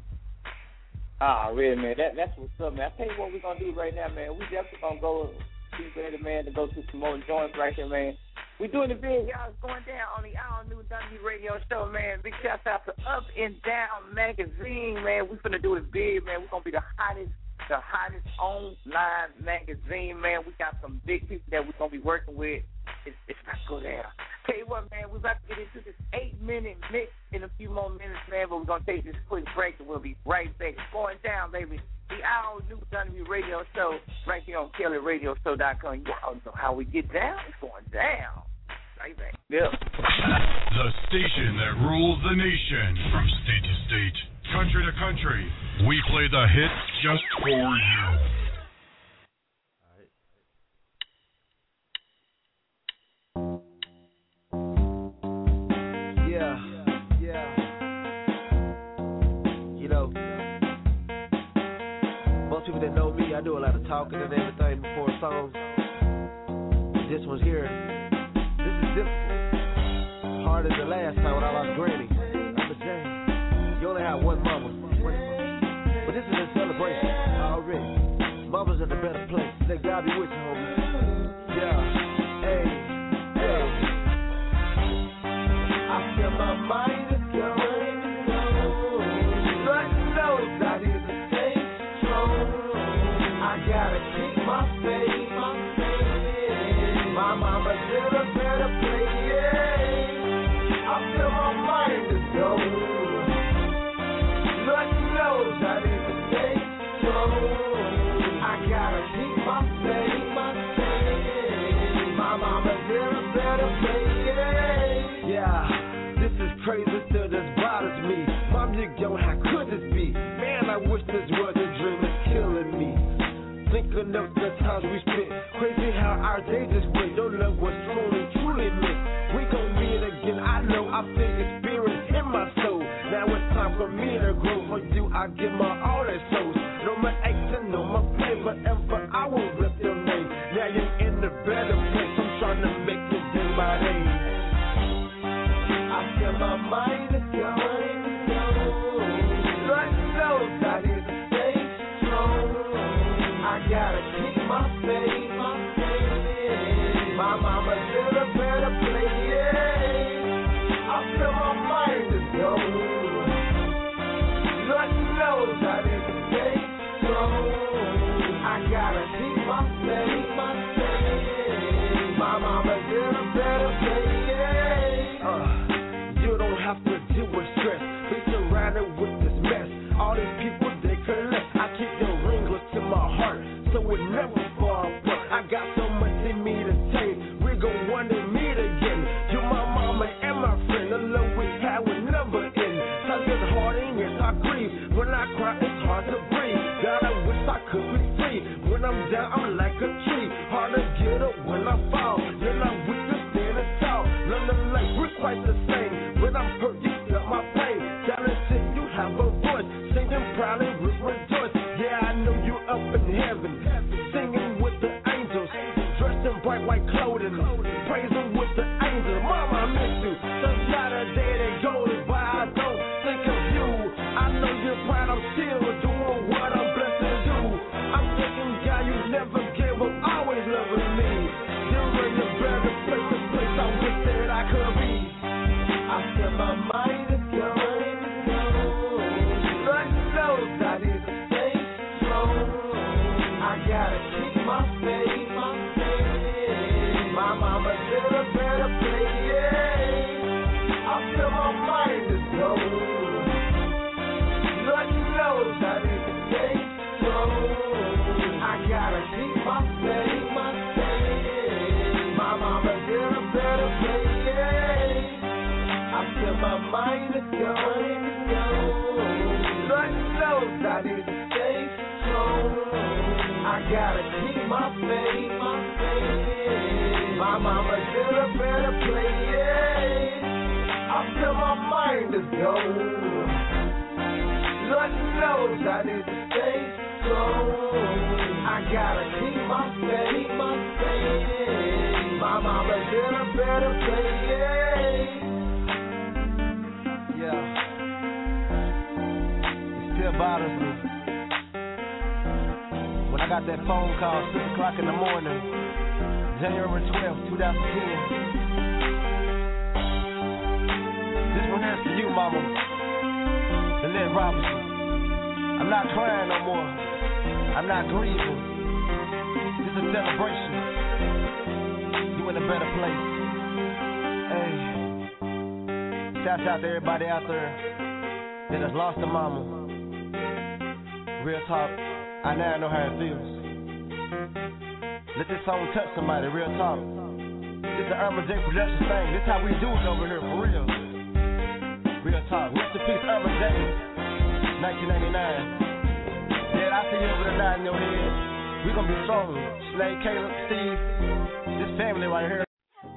Ah, really, man. That that's what's up, man. I tell you what we're gonna do right now, man. We definitely gonna go be ready, man, to go to some more joints right here, man. We doing it big, y'all. It's going down on the All New Dundee Radio Show, man. Big shout out to Up and Down Magazine, man. We finna do it big, man. We're gonna be the hottest, the hottest online magazine, man. We got some big people that we're gonna be working with. It's, it's about to go down. Tell you what, man, we're about to get into this eight-minute mix in a few more minutes, man. But we're gonna take this quick break and we'll be right back. It's going down, baby. The All New Dundee Radio Show, right here on Kelly Radio Show dot com. You all know how we get down. It's going down. Right back. Yep. The station that rules the nation. From state to state, country to country, we play the hits just for you. Yeah, yeah. You know, most people that know me, I do a lot of talking and everything before a song. This one's here. This is difficult. Hard as the last time when I lost Granny. I'm a Jane. You only have one mama. But this is a celebration already. Mama's in a better place. Let God be with you, homie. Yeah. Hey. Hey. I feel my mind is going. Lord knows I need to stay strong. I gotta keep my faith. My mama's in a better place, yeah. I feel my mind is going. Lord knows I need to stay strong. I gotta keep my faith, my faith. My mama's in a better place, yeah. Yeah, this is crazy, still this bothers me. Mom, you go, how could this be? Man, I wish this was a dream, it's killing me. Thinking of the times we spent. Crazy how our days just went. Your love was truly, truly missed. We gon' meet again. I know I feel your spirit in my soul. Now it's time for me to grow. For you, I give my all that shows. No more action, no more pain. Forever I will rip your name. Now you're in the better place. I'm trying to make it in my name. I feel my mind is going. Lord knows I need to stay strong. I gotta keep my faith, my faith. My mama's in a better place, yeah. I feel my mind is going. Lord knows I need to stay strong. I gotta keep my faith, my faith. My mama's in a better place, yeah. Uh, you don't have to deal with stress. Be surrounded with this mess. All these people, they collect. I keep the ringlets to my heart, so it never fall apart. I got so much in me to take. We gon' one day meet again. You my mama and my friend. The love we had will never end. Times get hard and yes, I grieve. When I cry, it's hard to breathe. God, I wish I could be free. When I'm down, I'm like a tree. Hard to get up when I fall. Then I'm weak to stand and tall. None of life, we're quite the same. When I'm hurt, you feel my pain. Talented, you have a voice. Singing proudly with rejoice. Yeah, I know you up in heaven. Singing with the angels. Dressed in bright white clothing. Praising with the angels. Mama, I miss you. Just not a day that goes by. I don't think of you. I know you're proud. I'm still doing what I'm blessed to do. I'm thinking, God, you never gave up. Always loving me. You're in a better place. The place I wish that I could be. I feel my mind is going. Lord knows I need to stay strong. I gotta keep my faith, my faith. My mama's in a better place, yeah. I feel my mind is going. Lord knows I need to stay strong. I gotta keep my faith, my faith. My mama's in a better place, yeah. I feel my mind is going. Lord knows I need to stay strong. I gotta keep my faith, my faith. My mama's in a better place, yeah. I feel my mind is going. Lord knows I need to stay strong. I gotta keep my faith, my faith. My mama's in a better place, yeah. Yeah. It still bothers me. When I got that phone call six o'clock in the morning, January twelfth, twenty ten. This one here's for you, mama. Lynette Robinson. I'm not crying no more. I'm not grieving. This is a celebration. You in a better place. Hey. Shouts out to everybody out there that has lost a mama. Real talk. I now know how it feels. Let this song touch somebody, real talk. This is an Urban J production thing. This how we do it over here, for real. Real talk. Rest in peace, Urban J. nineteen ninety-nine. Yeah, I see you over there nodding your head. We gonna be strong. Slade, Caleb, Steve, this family right here.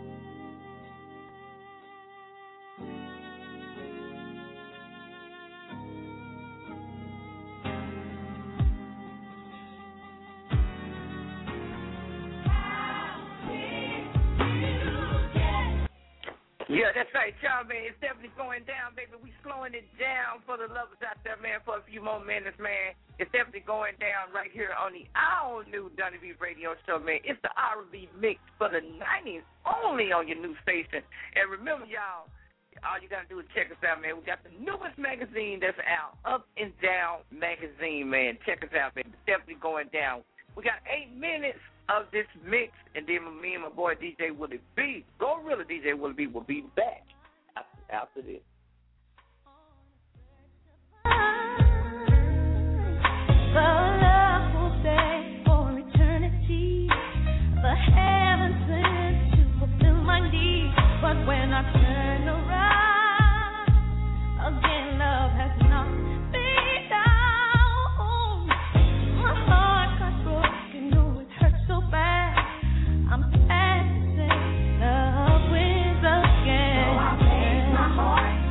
Yeah, that's right, y'all, man. It's definitely going down, baby. We slowing it down for the lovers out there, man, for a few more minutes, man. It's definitely going down right here on the all-new Donnie B Radio Show, man. It's the R and B mix for the nineties only on your new station. And remember, y'all, all you got to do is check us out, man. We got the newest magazine that's out, Up and Down Magazine, man. Check us out, man. It's definitely going down. We got eight minutes of this mix, and then me and my boy D J Willie B, Gorilla D J Willie B, will be back after, after this. The love will stay for eternity. The heavens sent to fulfill my needs, but when I turn around, again love has knocked me down. My heart got broken, oh it hurts so bad. I'm sad to say love wins again. So I paid my heart.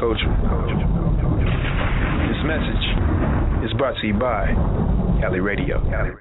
Coach. This message is brought to you by Cali Radio. Cali.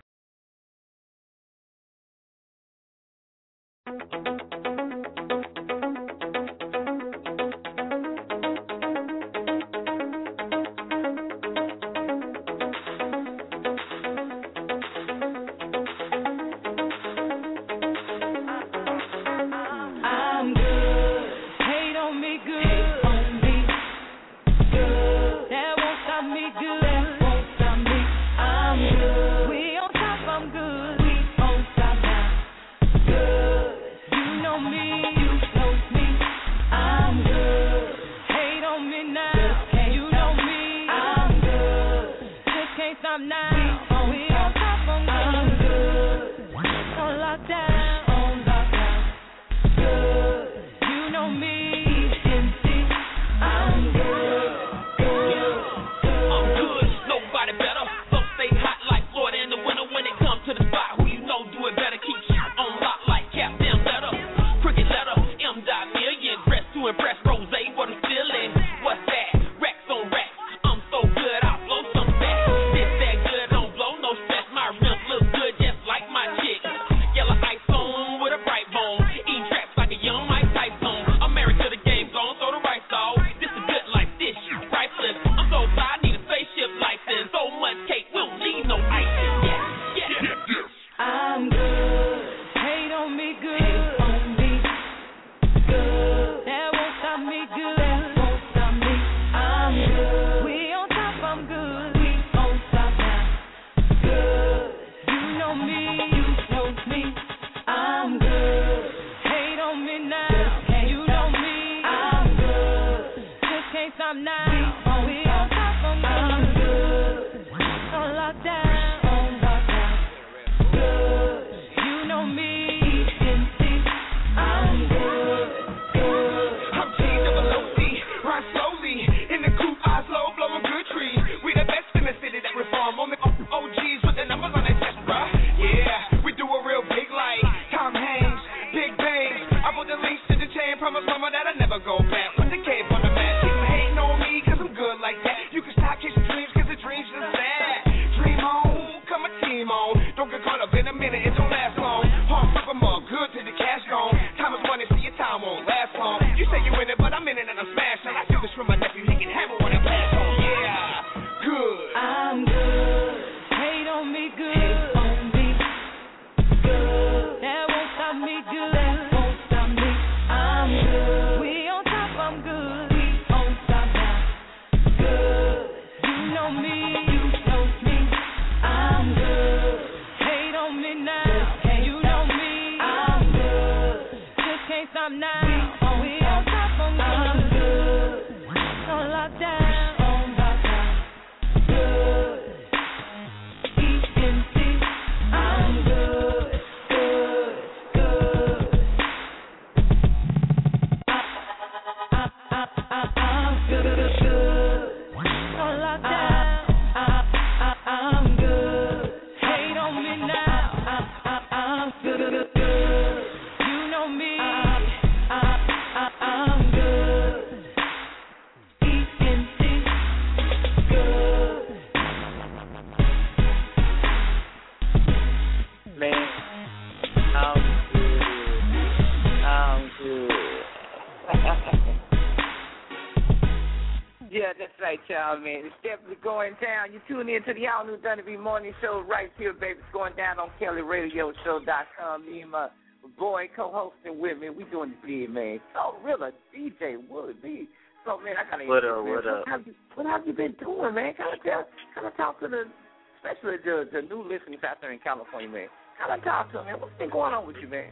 Man, it's definitely going down. You tune in to the All New Dunny B Morning Show right here, baby. It's going down on Kelly Radio Show dot com. Me and my boy co-hosting with me. We doing the big, man. So real, D J Wood B. So man, I gotta. What up? Man, what up? What have, you, what have you been doing, man? Kind of tell, kind of talk to the, especially the the new listeners out there in California, man. Kind of talk to them, man. What's been going on with you, man?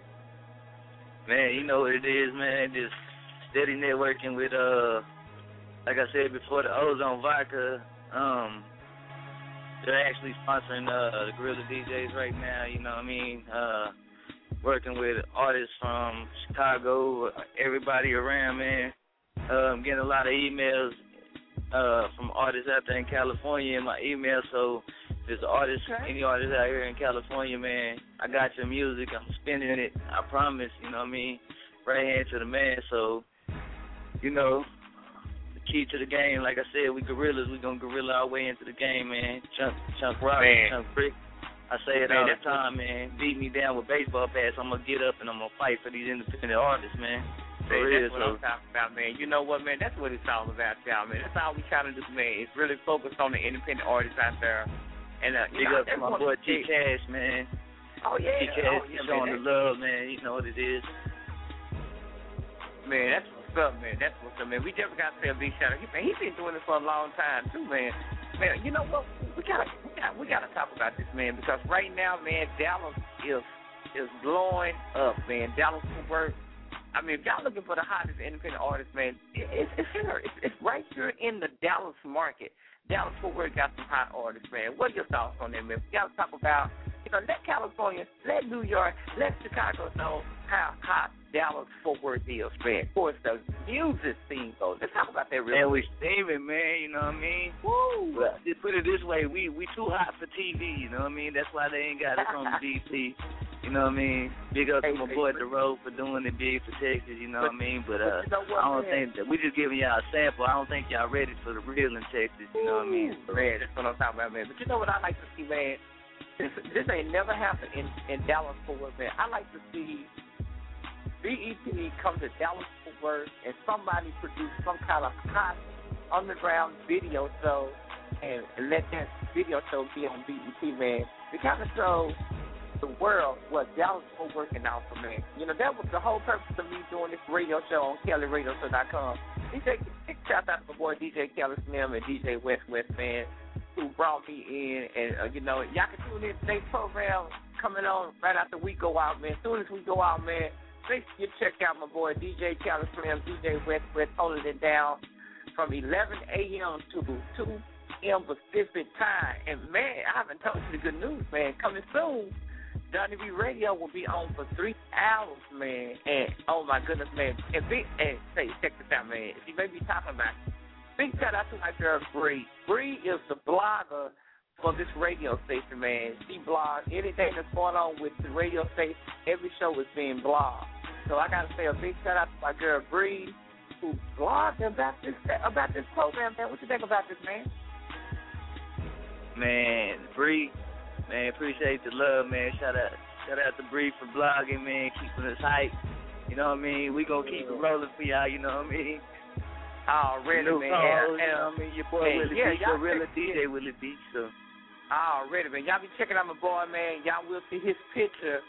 Man, you know what it is, man. Just steady networking with uh. Like I said before, the Ozone Vodka, um, they're actually sponsoring uh, the Gorilla D Js right now, you know what I mean? Uh, working with artists from Chicago, everybody around, man. Um, getting a lot of emails uh, from artists out there in California in my email, so if there's artists, okay. any artists out here in California, man, I got your music, I'm spinning it, I promise, you know what I mean? Right hand to the man, so, you know, key to the game. Like I said, we gorillas. We gonna gorilla our way into the game, man. Chunk, chunk rock, Man. chunk brick. I say it Man, all the that's time, man. Beat me down with baseball bats. I'm gonna get up and I'm gonna fight for these independent artists, man. For Man, real, that's what so. I'm talking about, man. You know what, man? That's what it's all about, y'all, man. That's all we trying to do, man. It's really focused on the independent artists out there. And uh, you Big know, up to that's my what boy we T Cash, man. Oh yeah, T Cash oh, yeah, showing man. the love, man. You know what it is. Man, that's what's up, man. That's what's up, man. We definitely got to say a big shout out. He, man, he's been doing this for a long time too, man. Man, you know what? We gotta, we gotta, we gotta talk about this, man, because right now, man, Dallas is is blowing up, man. Dallas Fort Worth. I mean, if y'all looking for the hottest independent artist, man, it, it's it's here. It's, it's right here in the Dallas market. Dallas Fort Worth got some hot artists, man. What are your thoughts on that, man? We gotta talk about, you know, let California, let New York, let Chicago know how hot Dallas Fort Worth is, man. Of course, the music scene goes. Let's talk about that real And quick. we steaming, man, you know what I mean? Woo! But just put it this way, we we too hot for T V, you know what I mean? That's why they ain't got us on the D C. You know what I mean? Big up to my boy The Road for doing it big for Texas, you know what I mean? But uh, you know what, I don't man? think that we just giving y'all a sample. I don't think y'all ready for the real in Texas, you know what I mean? So, Man, that's what I'm talking about, man. But you know what I like to see, man? This, this ain't never happened in, in Dallas Fort Worth, man. I like to see B E T come to Dallas Fort Worth and somebody produce some kind of hot underground video show and, and let that video show be on B E T, man. To kind of show the world what Dallas Fort Worth can offer, man. You know, that was the whole purpose of me doing this radio show on Kelly Radio Show dot com. D J, big shout out to my boy D J Kelly Slim and D J West West, man, who brought me in. And, uh, you know, y'all can tune in to today's program coming on right after we go out, man. As soon as we go out, man, make sure you check out my boy D J Kelly Slim, D J West West, holding it down from eleven a.m. to two p.m. Pacific time. And, man, I haven't told you the good news, man. Coming soon, Johnny B Radio will be on for three hours, man. And, oh, my goodness, man. And, big, and say, check this out, man. If you may be talking about it, big shout out to my girl, Bree. Bree is the blogger for this radio station, man. She blogs anything that's going on with the radio station. Every show is being blogged. So I got to say a big shout out to my girl, Bree, who blogged about this, about this program, man. What you think about this, man? Man, Bree, man, appreciate the love, man. Shout out, shout out to Bree for blogging, man, keeping us hype. You know what I mean? We gonna keep it rolling for y'all. You know what I mean? Already, New man. calls, And, you know what I mean? Your boy and, Willie yeah, Beach, y'all Gorilla check- D J Willie Beach. So already, man. Y'all be checking out my boy, man. Y'all will see his picture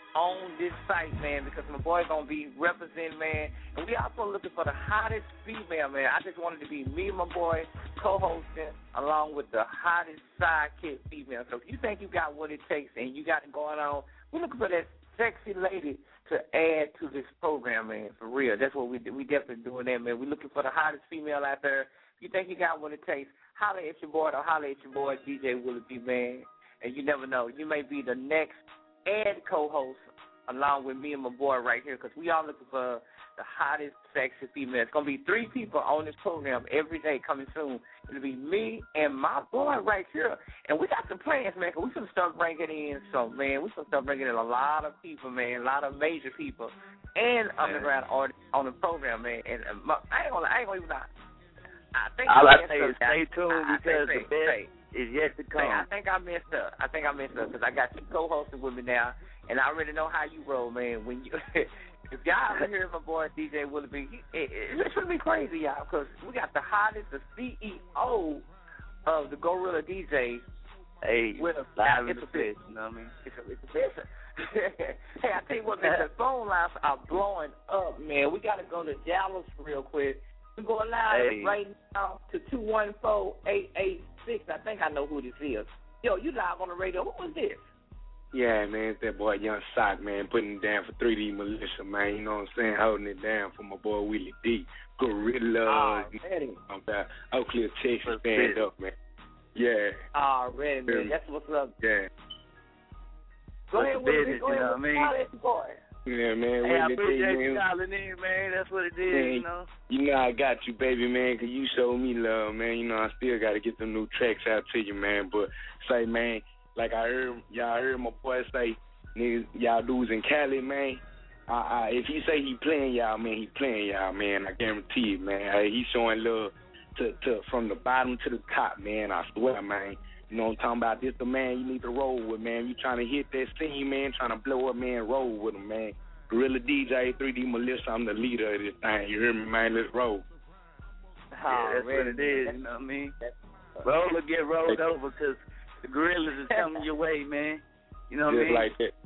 on this site, man, because my boy gonna be representing, man. And we also looking for the hottest female, man. I just wanted to be me and my boy co-hosting along with the hottest sidekick female. So if you think you got what it takes and you got it going on, we're looking for that sexy lady to add to this program, man, for real. That's what we do. We definitely doing that, man. We're looking for the hottest female out there. If you think you got what it takes, holler at your boy or holler at your boy, D J Willie B, man. And you never know. You may be the next and co-host along with me and my boy right here, because we all looking for the hottest, sexy female. It's going to be three people on this program every day coming soon. It'll be me and my boy right here. And we got some plans, man, because we're going to start bringing in some, man, we're going to start bringing in a lot of people, man, a lot of major people and underground artists on the program, man. And uh, my, I ain't going to, I ain't going to even lie. I think all I messed say up. is stay tuned I- I because think- the best say, is yet to Hey, I come. think I messed up. I think I messed up because I got you co-hosting with me now, and I already know how you roll, man. When you, if y'all ever hear my boy D J Willie B, he, it, it, it's gonna be crazy, y'all, because we got the hottest, the C E O of the Gorilla D J. Hey, with a live in it's the a flesh, you know what I mean? It's a, it's a business. Hey, I tell you what, man, the phone lines are blowing up, man. We got to go to Dallas real quick. We're going live Hey. right now to two one four, eight eight six. I think I know who this is. Yo, you live on the radio. Who is this? Yeah, man, it's that boy Young Sock, man, putting it down for three D Militia, man. You know what I'm saying? Holding it down for my boy Willie D. Gorilla. Already. I'm about Oak Cliff, Texas, stand up, man. Yeah. Already, man. That's what's up. Yeah. Go What's ahead, the Willie. business, Go you ahead. know what I mean? Holler at your boy. Yeah, man. Hey, I Willie D, appreciate you man. calling in, man. That's what it is, Man, you know? You know I got you, baby, man, 'cause you showed me love, man. You know I still got to get them new tracks out to you, man. But say, man, like I heard, y'all heard my boy say, niggas, y'all dudes in Cali, man. I, I, if he say he playing y'all, man, he playing y'all, man. I guarantee it, man. Hey, he showing love to to from the bottom to the top, man. I swear, man. You know what I'm talking about? This the man you need to roll with, man. You trying to hit that scene, man, trying to blow up, man, roll with him, man. Gorilla D J, three D Militia, I'm the leader of this thing. You hear me, man? Let's roll. Yeah, that's what it is, you know what I mean? Roll or get rolled over because the gorillas is coming your way, man. You know what I mean? Just like that.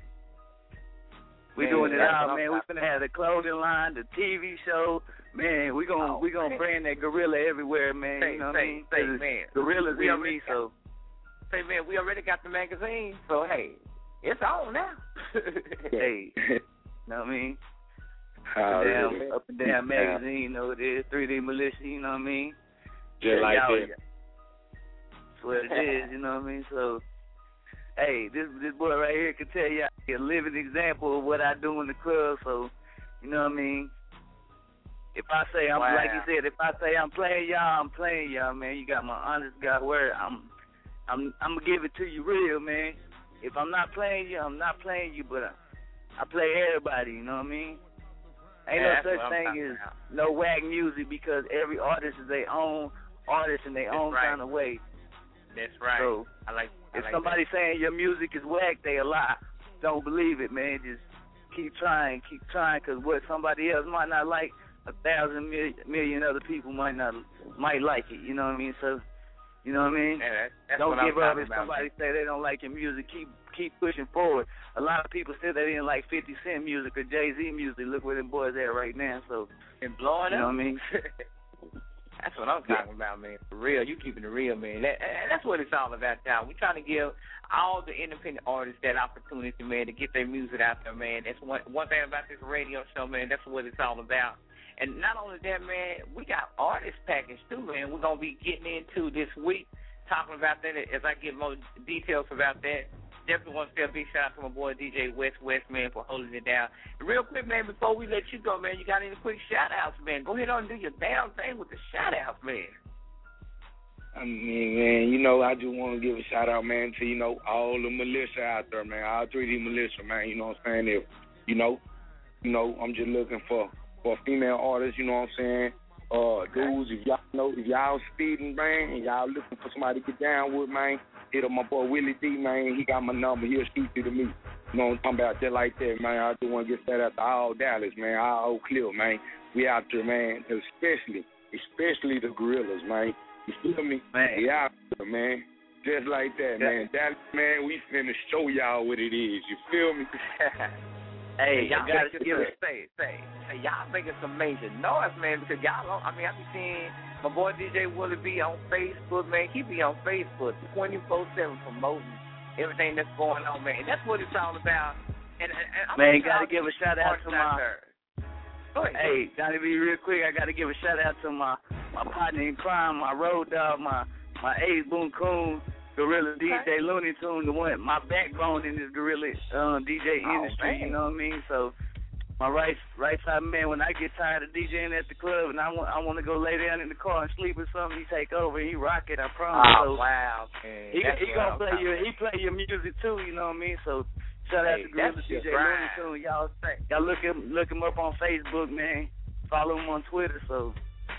We Man, doing it that's out, what man. I'm We're gonna have the clothing line, the T V show, man. We gonna Oh, we gonna man. bring that gorilla everywhere, man. Say, you know what say, I mean? say, 'Cause man. Gorillas We in already me, got- so Say, man, we already got the magazine, so hey, it's on now. hey, you know what I mean? Uh, Up and really. down, up and down magazine, you know what it is. three D Militia, you know what I mean? Just Yeah, like y'all- that. That's what it is, you know what I mean? So, hey, this this boy right here can tell you a living example of what I do in the club. So, you know what I mean? If I say I'm Wow. like you said, if I say I'm playing y'all, I'm playing y'all, man. You got my honest God word. I'm I'm I'm gonna give it to you real, man. If I'm not playing you, I'm not playing you, but I, I play everybody. You know what I mean? Ain't Yeah, no that's such what I'm thing talking as about. no whack music because every artist is their own artist in their That's own right. kind of way. That's right. So I like. I if like somebody saying your music is whack, they a lie. Don't believe it, man. Just keep trying, keep trying, because what somebody else might not like, a thousand million, million other people might not might like it. You know what I mean? So, you know what I mean? Yeah, that, that's don't what give I'm up talking if about. somebody say they don't like your music. Keep keep pushing forward. A lot of people said they didn't like fifty Cent music or Jay-Z music. Look where them boys at right now. So, And blowing you know up. what I mean? That's what I'm talking about, man. For real, you keeping it real, man. That, and that's what it's all about, y'all. We're trying to give all the independent artists that opportunity, man, to get their music out there, man. That's one one thing about this radio show, man. That's what it's all about. And not only that, man, we got artist package too, man. We're gonna be getting into this week, talking about that as I get more details about that. Definitely want to say a big shout out to my boy D J West West, man, for holding it down. And real quick, man, before we let you go, man, you got any quick shout outs, man? Go ahead on and do your damn thing with the shout outs, man. I mean, man, you know, I just want to give a shout out, man, to, you know, all the militia out there, man, all three D militia, man, you know what I'm saying? If, you know, you know, I'm just looking for, for female artists, you know what I'm saying? Uh, dudes, if y'all know, if y'all speeding, man, and y'all looking for somebody to get down with, man, hit up my boy Willie D, man. He got my number. He'll shoot you to me. You know what I'm talking about? Just like that, man. I just want to get that out to all Dallas, man. All Oak Cliff, man. We out there, man. Especially, especially the gorillas, man. You feel me? Man. We out there, man. Just like that, Yeah. man. Dallas, man, we finna show y'all what it is. You feel me? Hey, y'all gotta make it- give it. say, say, say, y'all making some major noise, man, because y'all don't, I mean, I be seeing my boy D J Willie B on Facebook, man. He be on Facebook twenty-four seven promoting everything that's going on, man. And that's what it's all about. And, and, and I'm Man, gonna gotta give a shout out to my. Go ahead. Hey, gotta be real quick. I gotta give a shout out to my my partner in crime, my road dog, my my Ace Boone Coon, Gorilla D J Looney Tune, the one, my backbone in this Gorilla uh, D J Oh, industry. man. You know what I mean? So my right right side man, when I get tired of DJing at the club and I want I want to go lay down in the car and sleep or something, he take over and he rock it. I promise. Oh, so wow, man. He That's he what gonna I'm play talking your about. he play your music too. You know what I mean? So shout out Hey, to Gorilla that's D J your Looney grind. Tune. Y'all y'all look him look him up on Facebook, man. Follow him on Twitter. So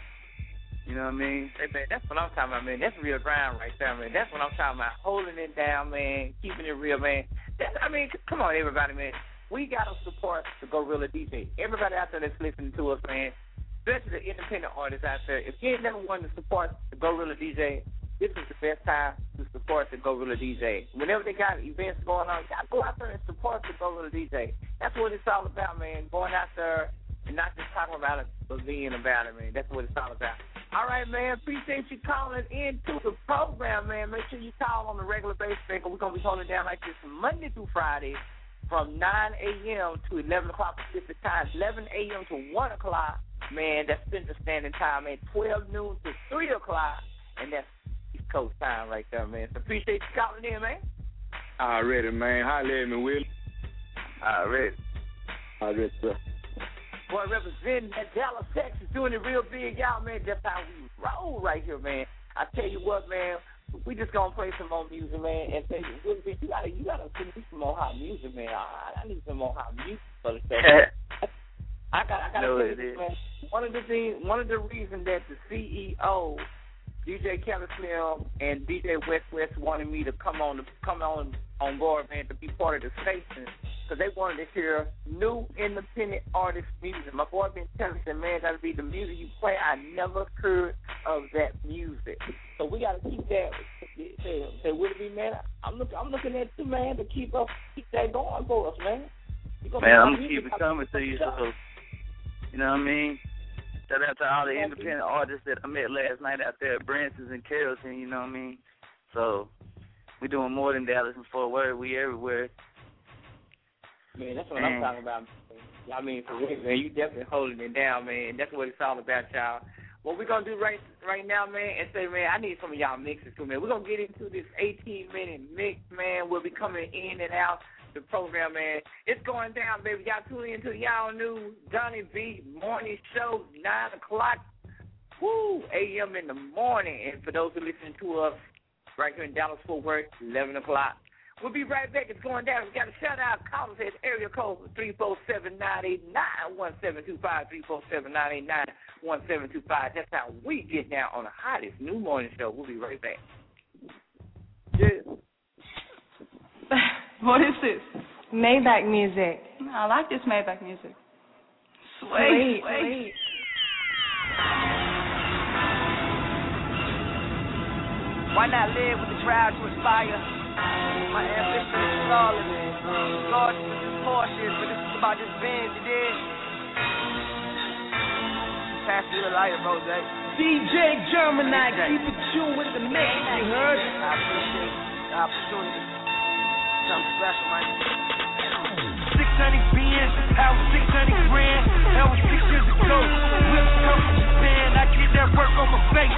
you know what I mean? Hey, man, that's what I'm talking about, man. That's real grind right there, man. That's what I'm talking about. Holding it down, man. Keeping it real, man. That, I mean, c- come on, everybody, man. We got to support the Gorilla D J. Everybody out there that's listening to us, man, especially the independent artists out there, if you ain't never wanted to support the Gorilla D J, this is the best time to support the Gorilla D J. Whenever they got events going on, you got to go out there and support the Gorilla D J. That's what it's all about, man. Going out there and not just talking about it, but being about it, man. That's what it's all about. All right, man. Appreciate you calling into the program, man. Make sure you call on a regular basis, man, 'cause we're going to be holding it down like this Monday through Friday from nine a.m. to eleven o'clock Pacific time, eleven a.m. to one o'clock, man. That's Central Standard Time, man. twelve noon to three o'clock, and that's East Coast time right there, man. So appreciate you calling in, man. Already, man. Holla at me, Willie. Already. Already, bro. Boy, representing that Dallas, Texas, doing it real big, y'all, man. That's how we roll right here, man. I tell you what, man. We just gonna play some more music, man, and tell you, Willie B, you gotta, you gotta send me some more hot music, man. I, I need some more hot music for the show. I got, I gotta No, tell it you this, is. man. One of the things, one of the reasons that the C E O D J Kelly Slim and D J West West wanted me to come on, to come on, on board, man, to be part of the station because they wanted to hear new independent artist music. My boy been telling me, man, got to be the music you play. I never heard of that music, so we got to keep that. Say, say, would it be, man? I'm looking, I'm looking at you, man, to keep up, keep that going for us, man. Man, I'm gonna keep it coming to you, so you know what I mean. Shout out to all the independent artists that I met last night out there at Branson's and Carrollton, you know what I mean? So, we doing more than Dallas and Fort Worth. We everywhere. Man, that's what man. I'm talking about. I mean, for real, man, you definitely holding it down, man. That's what it's all about, y'all. What we're going to do right right now, man, and say, man, I need some of y'all mixes too, man. We're going to get into this eighteen-minute mix, man. We'll be coming in and out the program, man. It's going down, baby. Y'all tune into y'all new Johnny B morning show, nine o'clock, woo, a m in the morning. And for those who listen to us right here in Dallas, Fort Worth, eleven o'clock. We'll be right back. It's going down. We got a shout-out. Call us at area code three four seven, nine eight nine, one seven two five, three four seven, nine eight nine, one seven two five. That's how we get down on the hottest new morning show. We'll be right back. Yeah. What is this? Maybach music. I like this Maybach music. Sweet, sweet. Why not live with the trial to inspire? My ambition is flawless. Gorgeous with this Porsche, but this is about this Benz, you did. Pass me the lighter, Rose. D J Germanite, keep it tuned with the mix, you heard? I appreciate the opportunity. Something special, man. six hundred Benz, I was six hundred grand. That was six years ago. Whips come from Japan, I get that work on my face.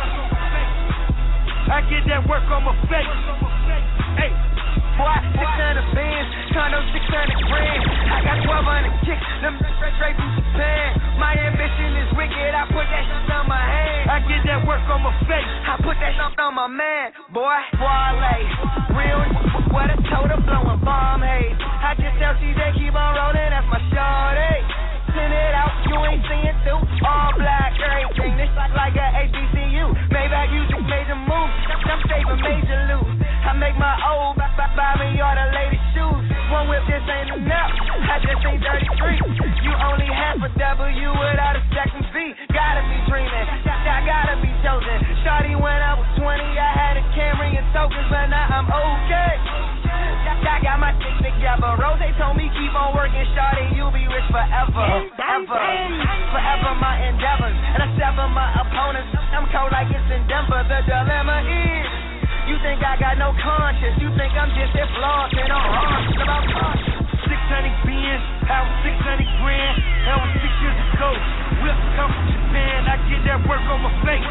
I get that work on my face. Hey. Boy, six hundred bands, condo six hundred grand. I got twelve hundred kicks, them straight, straight from Japan. My ambition is wicked, I put that shit on my hand. I get that work on my face. I put that shit on my man. Boy, Wale, real what a total blowing bomb haze. I just tell C J keep on rolling, that's my shorty. Send it out, you ain't seeing through. All black, everything, this like, like a H B C U. Maybach music, major moves, I'm saving major loot. I make my old buy, buy, buy me all the latest shoes. One whip, this ain't enough, I just ain't thirty-three. You only half a W without a second V. Gotta be dreaming, I gotta be chosen. Shawty when I was twenty, I had a Camry and tokens, but now I'm okay. I got my shit together. Rose told me keep on working, shawty, you'll be rich forever. Ever, forever my endeavors. And I sever my opponents. I'm cold like it's in Denver. The dilemma is, you think I got no conscience. You think I'm just a floss and I'm wrong. It's about conscience. six hundred Benz, I was six hundred grand. That was six years ago. Whips come from Japan. I get that work on my face.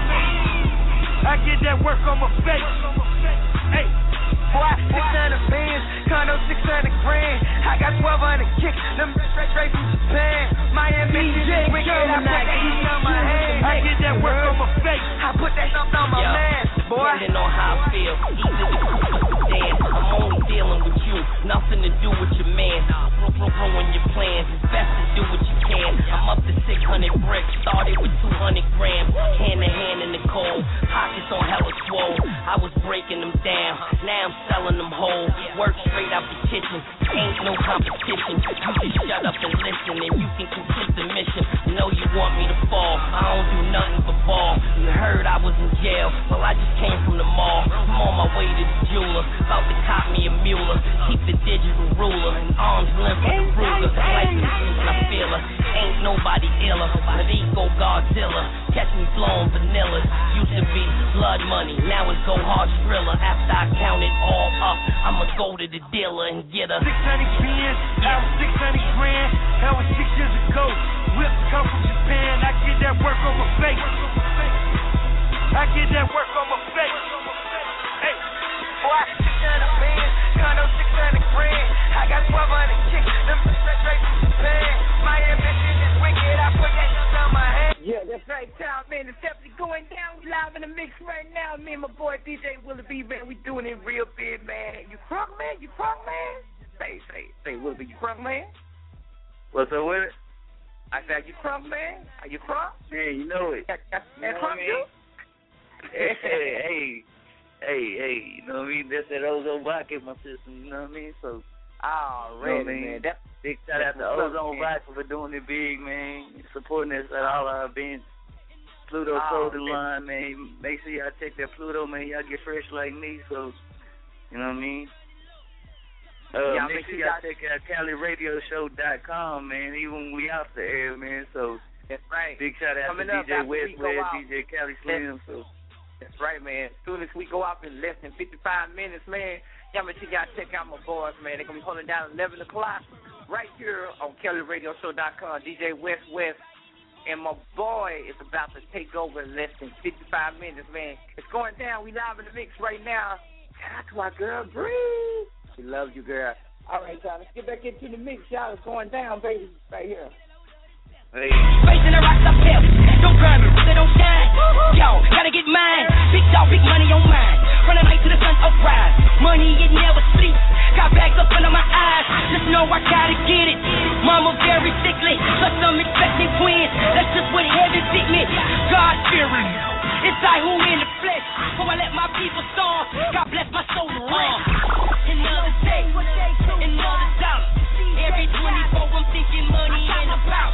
I get that work on my face. Hey. Boy, six hundred bands, condo six hundred grand. I got twelve hundred kicks, them straight, straight from Japan. My ambition is wicked, I put that shit on my hand. I get that work on my face. I put that shit on my Yo, man, boy. Depending on how I feel, easy to understand. I'm only dealing with you, nothing to do with your man. Ruin your plans, it's best to do what you can. I'm up to six hundred bricks, started with two hundred grams. Hand to hand in the cold, pockets on hella swole. I was breaking them down, now I'm selling them whole. Work straight out the kitchen, ain't no competition. You can shut up and listen, and you can complete the mission. You know you want me to fall, I don't do nothing but ball. You heard I was in jail, well I just came from the mall. I'm on my way to the jeweler, about to cop me a Mueller. Keep the digital ruler, and arms limp with the Ruger. Like this when I feel her, ain't nobody iller. But ego Godzilla, catch me blowing vanilla. Used to be blood money, now it's go hard thriller. After I count it all up, I'ma go to the dealer and get a six hundred Benz, I was six hundred grand. That was six years ago. Whips come from Japan. I get that work on my face. I get that work on my face. Hey, boy, six hundred bands, condo six hundred grand. I got twelve hundred kicks, them straight, straight from Japan. My ambition is wicked, I put that shit on my hand. Yeah, that's right, child, man. It's definitely going down. We live in the mix right now. Me and my boy D J Willie B, man. We doing it real big, man. You crunk, man? You crunk, man? Say, say, say, Willie B, you crunk, man? What's up with it? I said, you crunk, man? Are you crunk? Man, you know it. And You know crunk what I mean? you? hey, hey, hey, hey, you know what I mean? That's that Ozone Vodka in my system, you know what I mean? So, already, you know what I mean? man. That's, big shout out to what's up, Ozone man. Vodka for doing it big, man. Supporting us at all our events. Pluto Oh, Clothing man. Line, man. Make sure y'all check that Pluto, man. Y'all get fresh like me, so, you know what I mean? Uh, Yeah, make make sure sure y'all y'all- check out Cali Radio Show dot com, man. Even when we out the air, man. So, That's right. big shout out Coming to up D J after West we go West, out. D J Cali Slim. So, That's right, man. As soon as we go out in less than fifty-five minutes, man, y'all make sure y'all check out my boys, man. They're going to be holding down eleven o'clock right here on Kelly Radio Show dot com. D J West West. And my boy is about to take over in less than fifty-five minutes, man. It's going down. We live in the mix right now. Shout out to our girl, Bree. We love you, girl. All right, y'all. Let's get back into the mix, y'all. It's going down, baby, right here. Hey. Facing the rocks uphill, don't grind me, they don't shine. Yo, gotta get mine, big dog, big money on mine. From the night to the sun uprise, money it never sleeps. Got bags up under my eyes, just know I gotta get it. Mama very sickly, plus I'm expecting twins. That's just what heaven sent me. God fearing, it's I who in the flesh. So I let my people starve. God bless my soul to run. Another day, another dollar. Every twenty-four I'm thinking money and about.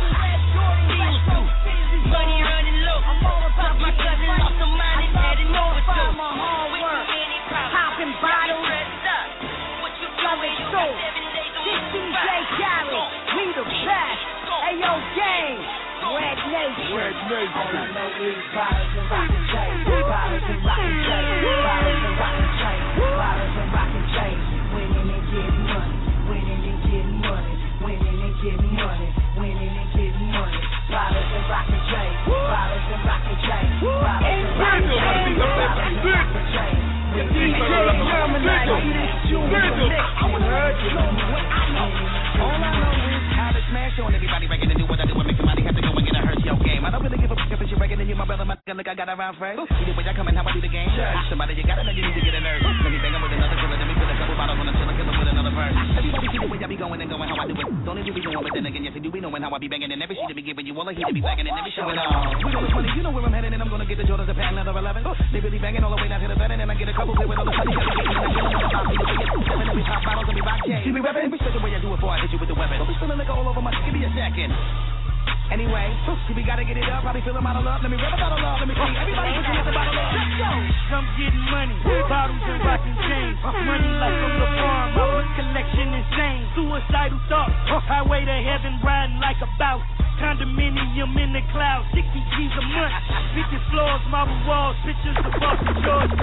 Money running low. Plus my cousin lost some money and had an overdose. Popping bottles. Going through. This D J Khaled. We the best. Hey yo, gang. Red Nation. Red Nation. All I know is bottles and rockin' chains. Bottles and rockin' chains. Bottles and rockin' chains. Bottles and rockin' chains. Winning and getting money. Winning and getting money. Winning and getting money. Winning and getting money. Bottles and rockin' chains. Bottles and rockin' chains. Bottles and rockin' chains. Bottles and rockin' chains. D J Germanite, this June mix. I heard you. All I know is how to smash on everybody reckon to do what I do and make somebody have to go and get a hurt your game. I don't really give a fuck if you reckon you my brother, my nigga, look I got around first. Either way I come and how I do the game. Somebody you gotta know you need to get a nerve. Let me bang 'em with another killer, let me put a couple bottles on a chiller, kill 'em with another verse. Everybody see the way I be going and going how I do it. Don't need to be doing, but then again, yes, you do be knowing how I be banging and every shit to be giving you all I hear to be bagging and every show it all. We know it's funny, you know where I'm headed and I'm gonna get the Jordans a patent leather eleven. They really banging all the way down to the bed and then I get a couple play with all the funny. See me weapon, we the way I do it before I hit you with the weapon. Don't be spilling liquor all over my, give me a second. Anyway, see, we gotta get it up, probably feel a bottle up. Let me rip a bottle up, let me see. Everybody put your the bottle up. Let's go. I'm getting money, bottles and rockin' chains. Money like from the farm, my book collection insane. Suicidal thoughts, highway to heaven riding like a bout. Condominium in the clouds, sixty G's a month. fifty floors, marble walls, pictures of Boston George.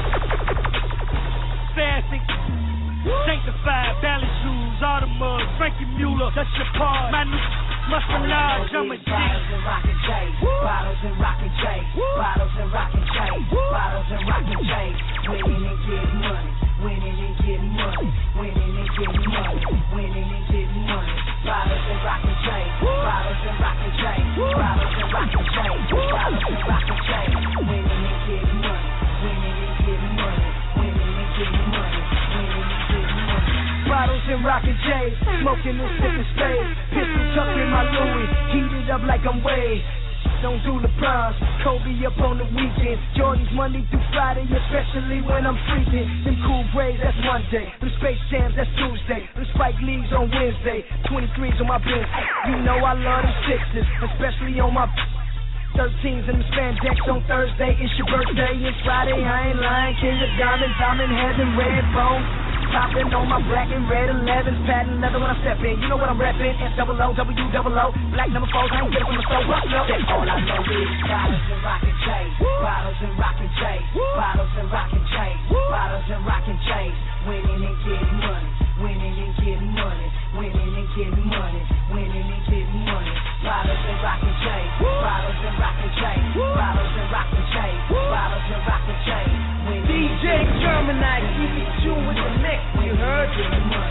Fasting, sanctified, balance shoes, Audemars, Frankie Mueller, that's your part. My new muscalage, I'm a dick. Bottles and rockin' chains. Bottles and rockin' chains. Bottles and rockin' chains. Bottles and rockin' chains. Winning and getting money. Winning and getting money. Winning and getting money. Winning and getting money. Bottles and rockin' chains. Bottles and rockin' chains. Bottles and rockin' chains. Bottles and rockin' chains. Winning and getting money. Winning and getting money. Winning and getting money. Winning and getting money. Bottles and rockin' J's, smoking and sipping spades. Pistol tucked in my Louis, heated up like I'm Wade. Don't do LeBron's, Kobe up on the weekend. Jordan's Monday through Friday, especially when I'm freaking. Them cool braids, that's Monday. Them Space Jams, that's Tuesday. Them Spike Lees on Wednesday. twenty-threes on my bench. You know I love them sixes, especially on my thirteens and them spandex on Thursday. It's your birthday, it's Friday, I ain't lying. King of diamonds, diamond heads and red bones. Popping on my black and red elevens, patent leather when I step in. You know what I'm reppin'? S double O, W double O, black number fours. I ain't get it from the store. What's up? That's all I know is bottles and rockin' chains. Bottles and rockin' chains. Bottles and rockin' chains. Bottles and rockin' chains. Winning and getting money. Winning and getting money. Winning and getting money. Winning and getting money. Bottles and rockin' chains. Bottles and rockin' chains. Bottles and rockin' chains. Bottles and rockin' chains. D J Germanite, keep it tuned with the mix. You heard it.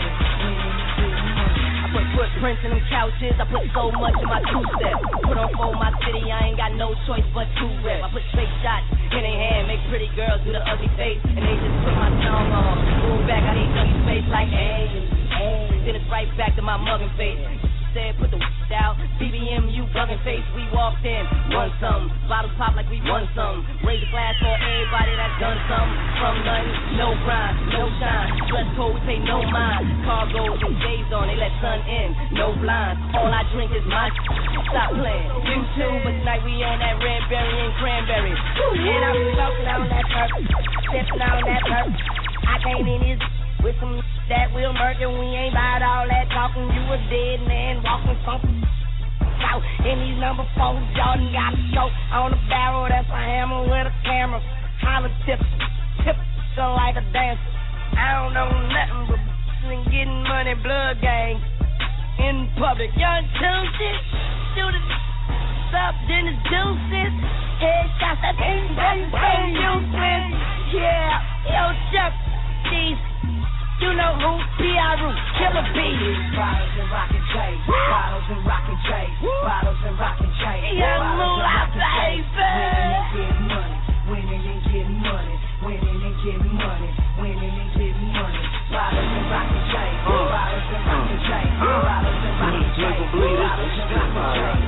I put footprints in them couches, I put so much in my two-step. Put on for my city, I ain't got no choice but to rep. I put straight shots in their hand, make pretty girls do the ugly face, and they just put my song on. Move back, I need doggy space like, hey, hey. Then it's right back to my mugging face. Said put the walked out. B B M U bugging face, we walked in. Won some, bottles pop like we won some. Raise a glass for everybody that's done some. From nothing, no grind, no shine. Dress code, we pay no mind. Cargoes and J's on, they let sun in. No blinds, all I drink is my stop playing. You too, but tonight we on that red berry and cranberry. And I'm smoking on that perp, sipping on that perp. I came in his with some that will murder. We ain't about all that talking. You a dead man walking something out in these number fours. Jordan got a scope on the barrel. That's a hammer with a camera. Holler tip, tip so like a dancer. I don't know nothing but and getting money, blood gang in public. Young Tuesday, shoot it up, then it's deuces. Headshots, that ain't bang, bang, useless. Yeah, yo, Chuck, these. You know who? P R Killer B. Bottles and rockin' J. Bottles and rockin' J. Bottles and rockin' J. Young Moolah, baby. Winning and getting money. Winning and getting money. Winning and getting money. Bottles and rockin' J. Bottles and rockin' J. Bottles and rockin' J. Bottles and rockin'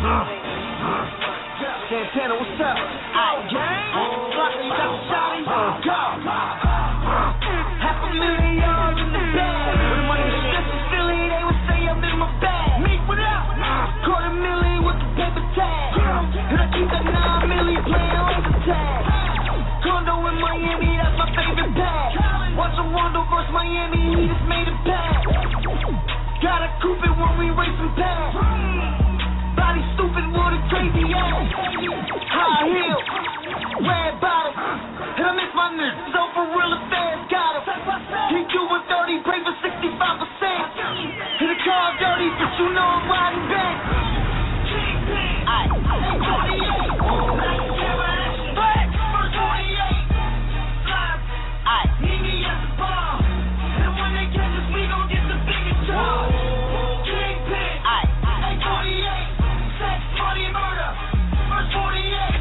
J. Santana, what's up? Out, gang. Lucky, that's shawty. Go. Half a million yards in the bag. With the money in Philly, they would say I'm in my bag. Meet what up? Quarter million with the paper tag. And I keep that nine million playing laser tag. Condo in Miami, that's my favorite bag. Watch a Rondo versus Miami, he just made a bag. Gotta coupe it when we racing past. Body stupid with a crazy ass. High heel, red bottom. And I miss my niggas, so for real affairs, got him. He doing thirty, pay for sixty-five percent. And the car dirty, but you know I'm riding back. Aight, forty-eight. Back, first forty-eight. Aight, meet me at the bar. And when they catch us, we gon' get the biggest job. Kingpin. Aight, forty-eight. Sex, money, murder. First forty-eight.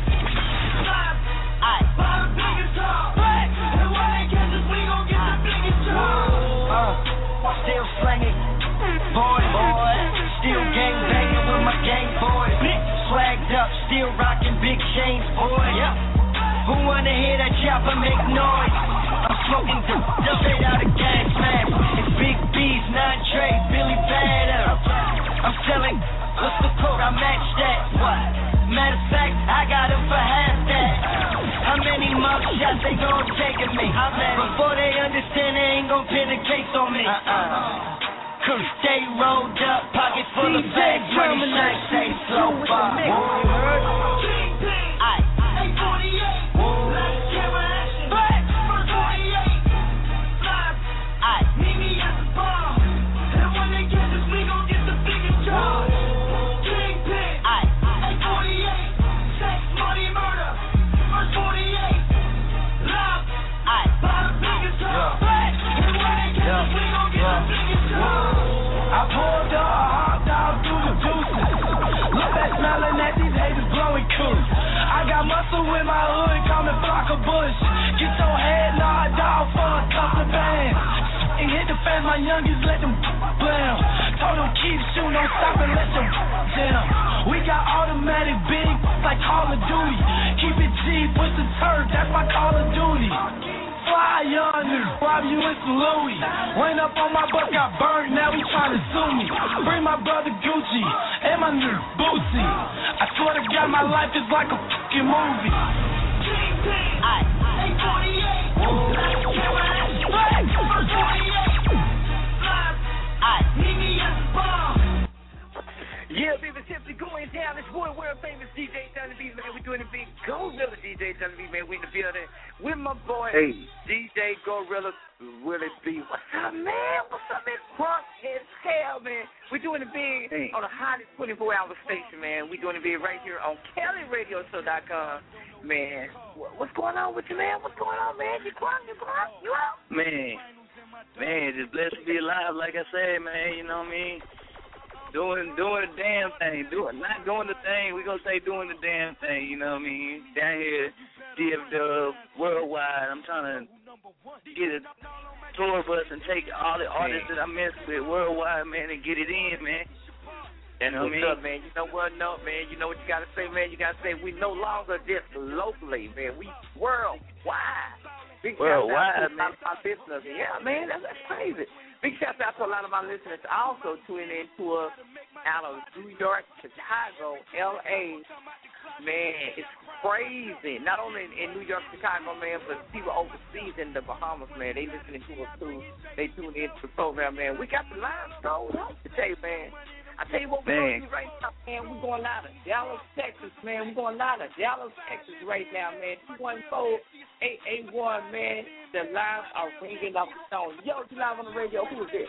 Aight, buy the biggest job. And when they catch us, we gon' get the biggest job. Uh, still slanging, boy, boy. Still gang banging with my gang boys. Swagged up, still rocking big chains, boy. Yeah. Who wanna hear that chopper make noise? I'm smoking dope, straight out of gas mask. It's Big B's, nine trays, Billy Bader. I'm selling, what's the code? I match that. What? Matter of fact, I got him for half that. How many mug shots they gon' take at me? Before they understand, they ain't gon' pin the case on me. Uh-uh. Cause stay rolled up, pockets full of bags, money shake, say slow bar. Aight, eight forty-eight. Last camera action. Back, first forty-eight. Live. Aight, meet me at the bar. And when they catch us, we gon' get the biggest job. Kingpin. Aight, eight forty-eight. Sex, money, murder. First forty-eight. Live. Aight, buy the biggest job. Back, and when they catch us, we gon' get the biggest job. I pulled up a hot dog through the juices. Look back smelling at these haters blowing cool. I got muscle with my hood, call me Blocker Bush. Get your head knocked off for a couple bands. And hit the fans, my youngest, let them blam. Told them keep shooting, don't stop and let them jam. We got automatic big like Call of Duty. Keep it G, push the turf, that's my Call of Duty. Fly young nigga, rob you in some Louis. Went up on my butt, got burned, now he tryna sue me. Bring my brother Gucci and my nigga Bootsy. I swear to God, my life is like a fucking movie. Aight, eight forty-eight. Back, first forty-eight. Aight, meet me at the bar. Yeah, baby, simply going down. It's one world famous D J Johnny B, man. We're doing a big Gorilla D J Johnny B, man. We in the building with my boy Hey. D J Gorilla Willie B. What's up, man? What's up, man? Crunk as hell, man. We're doing it big Hey. on the hottest twenty-four hour station, man. We're doing it big right here on Cali Radio Show dot com, man. Wha- What's going on with you, man? What's going on, man? You crunk? You crunk? You out? Man, man, just blessed to be alive, like I said, man, you know what I mean? Doing doing the damn thing. Doing not doing the thing, we gonna say doing the damn thing, you know what I mean? Down here, D F W worldwide, I'm trying to get a tour bus and take all the artists that I messed with worldwide, man, and get it in, man. That's You know what's what I mean? up, man. You know what? No, man. You know what you got to say, man? You got to say we no longer just locally, man. We worldwide. Big shout out Worldwide, to a man. lot of my listeners. Yeah, man, that's, that's crazy. Big shout out to a lot of my listeners also tuning in to us out of New York, Chicago, L A. Man, it's crazy. Not only in, in New York, Chicago, man, but people overseas in the Bahamas, man. They listening to us too. They tune in to the program, man. We got the line sold out today, man. I tell you what we're going to do right now, man. We're going out of Dallas, Texas, man. We're going out of Dallas, Texas right now, man. two one four, eight eight one, man. The lines are ringing off the phone. Yo, you live on the radio. Who is this?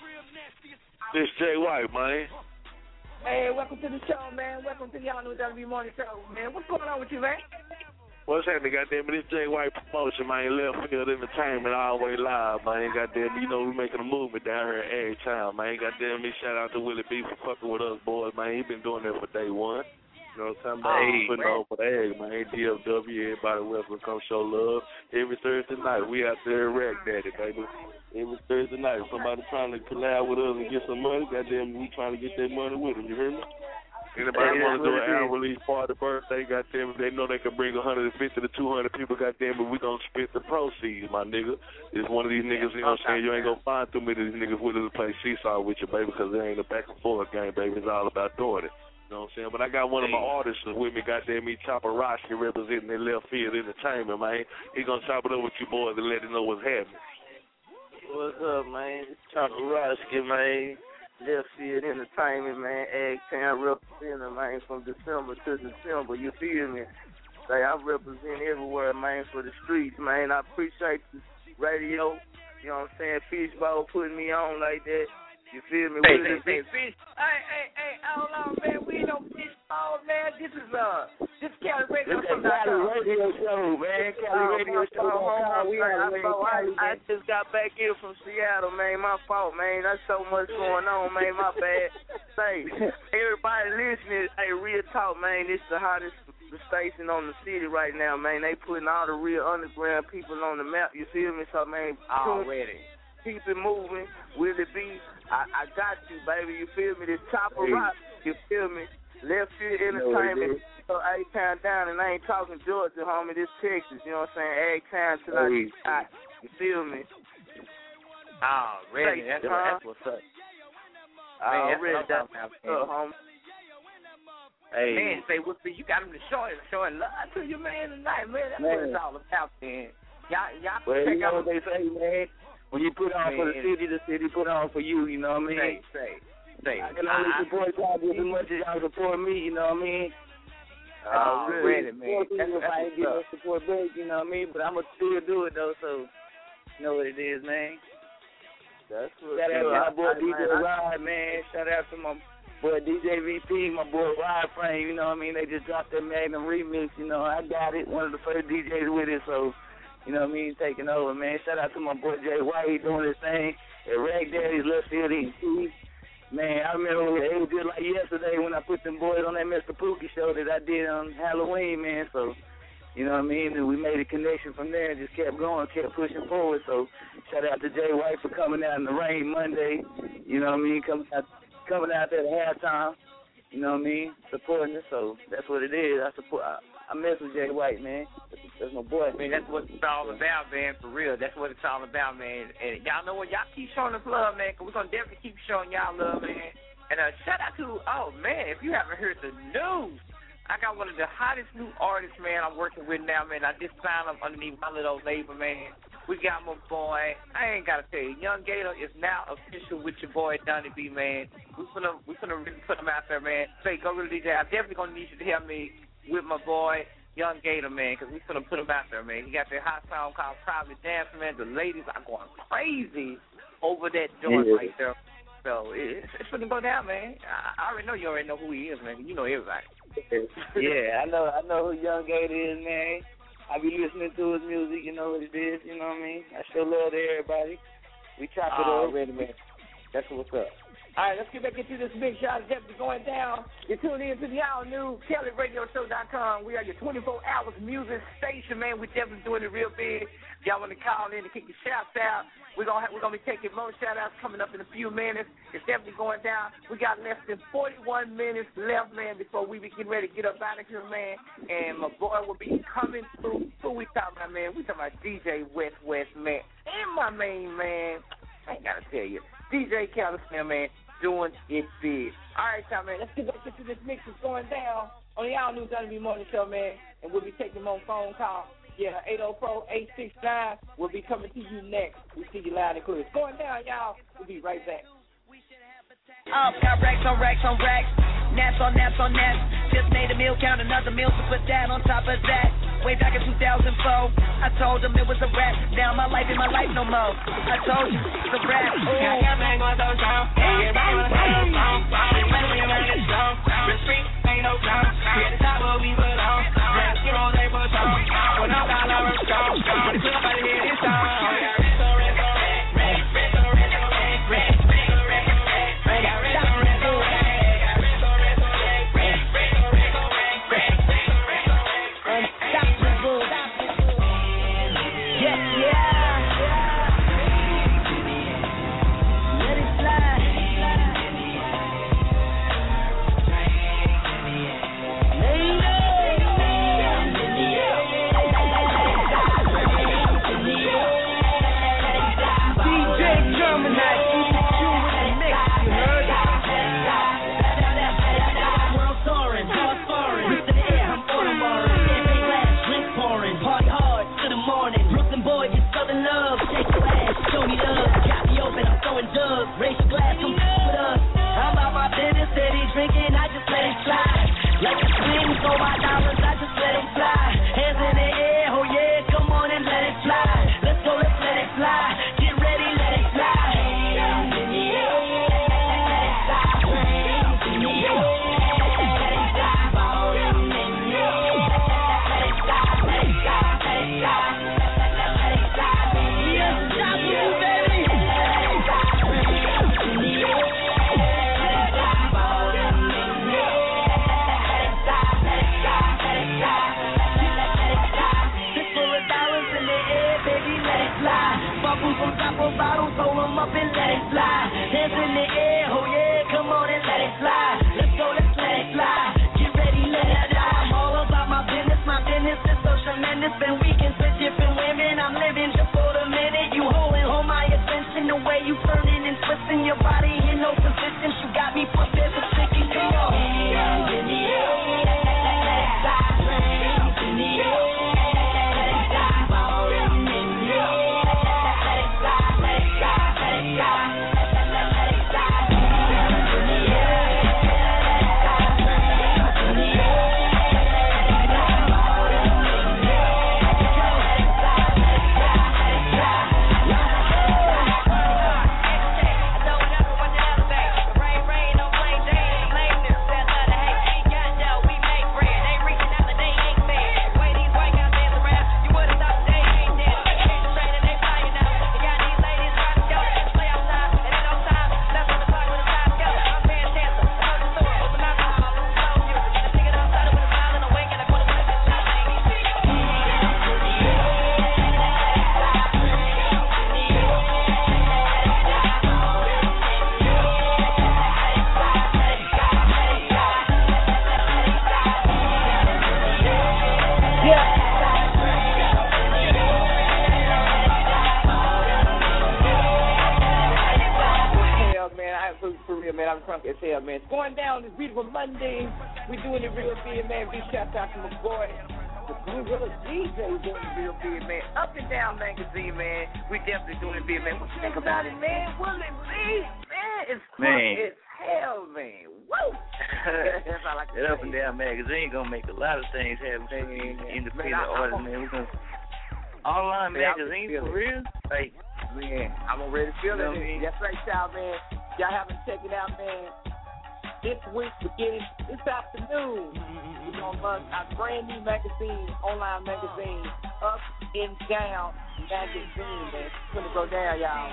This Jay White, man. Hey, welcome to the show, man. Welcome to the All New W B Morning Show, man. What's going on with you, man? What's happening, goddamn it? This Jay White promotion, man. Left Field Entertainment, always live, man. Goddamn, you know we making a movement down here every time, man. Goddamn me, shout out to Willie B for fucking with us, boys, man. He been doing that for day one. You know what I'm talking about? Oh, Putting on for the egg, man. D F W, everybody welcome to come show love. Every Thursday night, we out there at Rack Daddy, baby. Every Thursday night, somebody trying to collab with us and get some money, goddamn, we trying to get that money with them, you hear me? Anybody Yeah, want to do an yeah. album release party birthday, goddamn it, they know they can bring one hundred fifty to two hundred people, goddamn it, we gonna split the proceeds, my nigga. It's one of these niggas, you know what I'm saying, you ain't gonna find too many of these niggas willing to play seesaw with you, baby, because it ain't a back and forth game, baby. It's all about doing it. You know what I'm saying? But I got one of my artists with me, goddamn me, Chopper Roski, representing the Left Field Entertainment, man. He gonna chop it up with you boys and let you know what's happening. What's up, man? It's Chopper Roski, man. Left Field Entertainment, man. Egg-Town representing, man, from December to December. You feel me? Say, I represent everywhere, man, for the streets, man. I appreciate the radio. You know what I'm saying? Fishbowl putting me on like that. You feel me? Hey, What hey, is hey, it? fish. Hey, hey, hey, hold on, man. We ain't no fish ball, man. This is, uh, this Cali Radio This Show. is Cali Radio Show, man. Cali Radio Show. Oh, We man, are I, I, I just got back here from Seattle, man. My fault, man. There's so much going on, man. My bad. Say, everybody listening, hey, real talk, man. This is the hottest station on the city right now, man. They putting all the real underground people on the map. You feel me? So, man, already. Keep it moving. Will it be? I, I got you, baby. You feel me? This Chopper Hey. Rock. You feel me? Left Field Entertainment. So A-Town down, and I ain't talking Georgia, homie. This Texas. You know what I'm saying? A-Town till I Hey. get shot. You feel me? Already. That's, Huh? that's what's up. Already. Man, That's that's what's up, homie. Hey. Man, say, what's the, you got him to show it, showing love to you, man, tonight, man. That's what Man. it's all about, man. Y'all, y'all Well, check you know out what they say, man. When you put on for the Man. city, the city put on for you. You know what I mean? Say, say, say. I can only I- support y'all just as much as y'all support me. You know what I mean? Oh, really, man. Support me That's- if that's I ain't what's getting up. no support back, you know what I mean? But I'm going to still do it, though, so you know what it is, man. That's what Shout out to my boy I- D J I- Rod, man. Shout out to my boy D J V P, my boy Rod Frame, you know what I mean? They just dropped that Magnum remix, you know. I got it, one of the first D Js with it, so, you know what I mean, taking over, man. Shout out to my boy Jay White, he doing his thing at Rag Daddy's Left Field E T. Man, I remember it was just like yesterday when I put them boys on that Mister Pookie show that I did on Halloween, man, so, you know what I mean? And we made a connection from there and just kept going, kept pushing forward. So shout out to Jay White for coming out in the rain Monday. You know what I mean? Coming out, coming out there at halftime. You know what I mean? Supporting us. So that's what it is. I support. I, I mess with Jay White, man. That's, that's my boy. Man, that's what it's all about, man, for real. That's what it's all about, man. And y'all know what? Y'all keep showing us love, man, because we're going to definitely keep showing y'all love, man. And uh, shout out to, oh, man, if you haven't heard the news, I got one of the hottest new artists, man, I'm working with now, man. I just signed up underneath my little label, man. We got my boy, I ain't got to tell you, Young Gator is now official with your boy, Donnie B, man. We finna, we finna really put him out there, man. Say, go really D J. I definitely going to need you to help me with my boy, Young Gator, man, because we finna put him out there, man. He got that hot song called Private Dance, man. The ladies are going crazy over that joint Yeah. right there. So it's, it's finna go down, man. I, I already know you already know who he is, man. You know everybody. Yeah, I know I know who Young Gator is, man. I be listening to his music, you know what it is, you know what I mean? I show love to everybody. We chop it up. Already, man. That's what's up. All right, let's get back into this big shot. Definitely going down. You're tuning in to the all new Kelly Radio Show dot com. We are your twenty-four hours music station, man. We're definitely doing it real big. If y'all want to call in and kick your shouts out, we're gonna have, we're gonna be taking more shout outs coming up in a few minutes. It's definitely going down. We got less than forty-one minutes left, man, before we be getting ready to get up out of here, man. And my boy will be coming through. Who we talking about, man? We talking about D J West West, man, and my main man. I ain't gotta tell you, D J California, man, doing it big. All right, y'all, man, let's get back into this mix. It's going down on the All New W B Morning Show, man, and we'll be taking them on phone call. Yeah, eight oh four, eight six nine will be coming to you next. We see you loud and clear. It's going down, y'all. We'll be right back. Up, got racks on racks on racks, nats on nats on nats. Just made a meal, count another meal to put that on top of that. Way back in two thousand four, I told them it was a rap. Now my life ain't my life no more. I told you it's a rap. Ooh. Yeah, man, going so strong. Everybody wanna have a song. When we run this show, the street ain't no clown. Here the top what we put on. Let's get on they push on. When I'm down, I'm strong. When the club, I hear this song. Raise your glass, come with us. I'm about my business, steady drinking, I just let it slide. Like a swing for my dollars, I just let it fly. Hands in the air, oh yeah, come on and let it fly. Let's go, let's let it fly. Get ready, let it fly. Hands in the air, let it fly. Hands in the air, let it fly. Ballin' in the air, let it fly, let it fly, let it fly. Let it fly. Yes, stop you, baby. From top of bottles, hold them up and let it fly. Hands in the air, oh yeah, come on and let it fly. Let's go, let's let it fly. Get ready, let it fly. I'm all about my business, my business is so tremendous. Been weekends with different women, I'm living just for the minute. You holding, hold my attention, the way you turning and twisting your body in no position. You got me put there for chicken, come on. Hands in the air, let it fly. Hands in the air. As hell, man. It's going down this beautiful Monday. We're doing it real big, man. Big shout out to my boy, the Blue River D J, doing it real big, man. Up and Down Magazine, man. We definitely doing it big, man. What you think about it, man? Will it be, man? It's crunk as hell, man. Woo! That's all I can That say. Up and Down Magazine gonna make a lot of things happen for these independent artists, man. We're gonna online Man, magazine I can for feel it. real? Like, Man, I'm ready to feel You know it. what I mean? That's right, y'all, man. Y'all haven't checked it out, man. This week, beginning this afternoon, we're going to run our brand new magazine, online magazine, Up and Down Magazine, man. It's going to go down, y'all.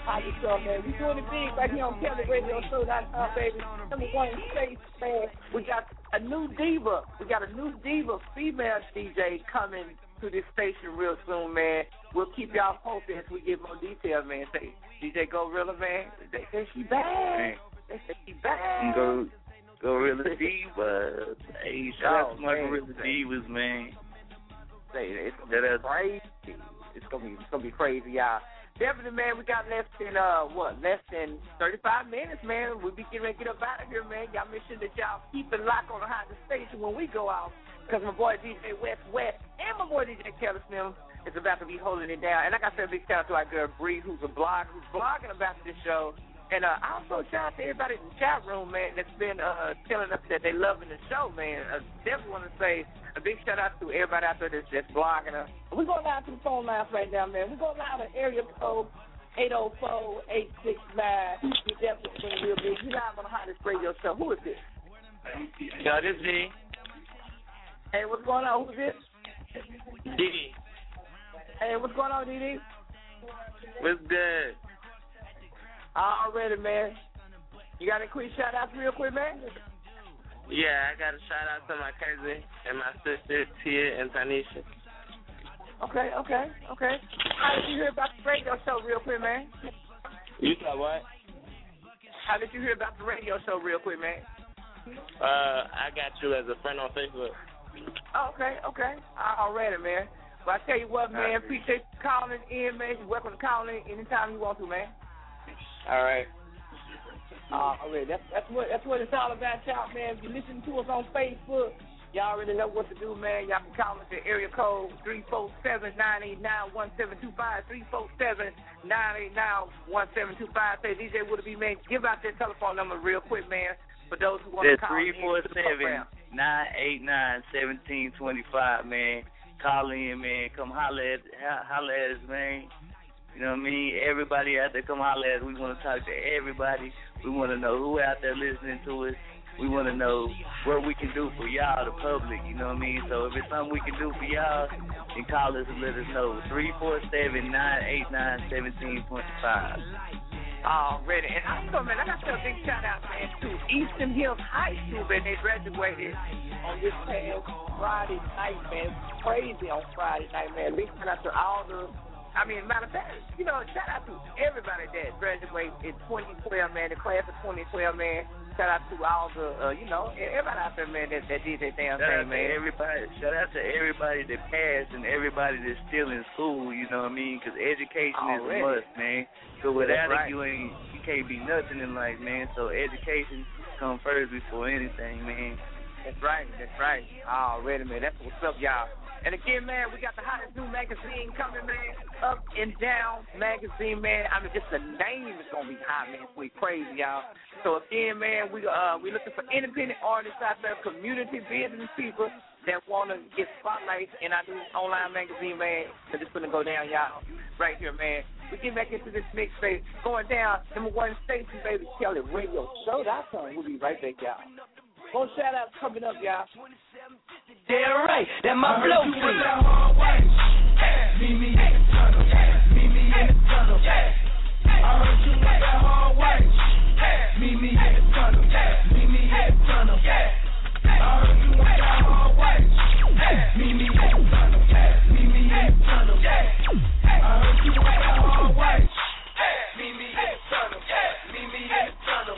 How you doing, man? We doing it big right here on Kelly Radio Show dot com, baby. Number one in space, man. We got a new diva. We got a new diva, female D J coming to this station real soon, man. We'll keep y'all posted as we get more details, man. Say, D J Gorilla, man. They say she bad. They say she bad. Go, Gorilla Divas. Hey, shout out to my man. Gorilla Divas, man. Say, it's gonna be crazy. It's gonna be, it's gonna be crazy, y'all. Definitely, man. We got less than uh what? Less than thirty-five minutes, man. We'll be getting ready to get up out of here, man. Y'all make sure that y'all keep it locked on the hottest station when we go out, because my boy D J West West and my boy D J Kelly Slim is about to be holding it down. And like I said, a big shout out to our girl Bree, who's a blog, who's blogging about this show. And uh, I also shout out to everybody in the chat room, man, that's been uh, telling us that they loving the show, man. I definitely want to say a big shout out to everybody out there that's, that's blogging us. We're going live to the phone lines right now, man. We're going live to area code eight oh four, eight six nine. We definitely been real big. You live on the hottest radio show. Who is this? Yo, this D. Hey, what's going on? Who's this? D. Hey, what's going on, D D? What's good? Already, man. You got any quick shout-outs real quick, man? Yeah, I got a shout-out to my cousin and my sister, Tia and Tanisha. Okay, okay, okay. How did you hear about the radio show real quick, man? You said what? How did you hear about the radio show real quick, man? Uh, I got you as a friend on Facebook. Oh, okay, okay. Already, man. Well, I tell you what, man, appreciate you calling in, man. You're welcome to call in anytime you want to, man. All right. Uh, already. That's that's what that's what it's all about, y'all, man. If you listen to us on Facebook, y'all already know what to do, man. Y'all can call us at area code three four seven, nine eight nine, one seven two five, three four seven, nine eight nine, one seven two five. Say, D J Would It Be, man, give out that telephone number real quick, man, for those who want to call in. three four seven, nine eight nine, one seven two five, man. Call in, man. Come holler at, holler at us, man. You know what I mean? Everybody out there, come holler at us. We want to talk to everybody. We want to know who out there listening to us. We want to know what we can do for y'all, the public. You know what I mean? So if it's something we can do for y'all, then call us and let us know. three four seven, nine eight nine, one seven two five. Already. And also, man, I got to say a big shout out, man, to Eastern Hills High School, man. They graduated on this past Friday night, man. Crazy on Friday night, man. Big shout out to all the, I mean, matter of fact, you know, shout out to everybody that graduated in twenty twelve, man, the class of twenty twelve, man. Shout out to all the, uh, you know, everybody out there, man, that, that did their damn thing, man. Everybody, shout out to everybody that passed and everybody that's still in school, you know what I mean? Because education Already. is a must, man. So without right. it, you ain't, you can't be nothing in life, man. So education comes first before anything, man. That's right, that's right. Already, man. That's what's up, y'all. And again, man, we got the hottest new magazine coming, man. Up and Down magazine, man. I mean, just the name is gonna be hot, man. We crazy, y'all. So again, man, we uh we looking for independent artists out there, community business people that wanna get spotlights in our new online magazine, man. So this gonna go down, y'all, right here, man. We get back into this mixtape going down. Number one station, baby, Kelly Radio Show dot com. We'll be right back, y'all. More shout outs coming up, y'all. Damn right, that my flow free. Meet me in the tunnel, meet me in the tunnel. I heard you with that hard way. Meet me in the tunnel, meet me in the tunnel. I heard you with that hard way. Meet me in the tunnel, meet me in the tunnel. I heard you with that hard way. Meet me in the tunnel, meet me in the tunnel.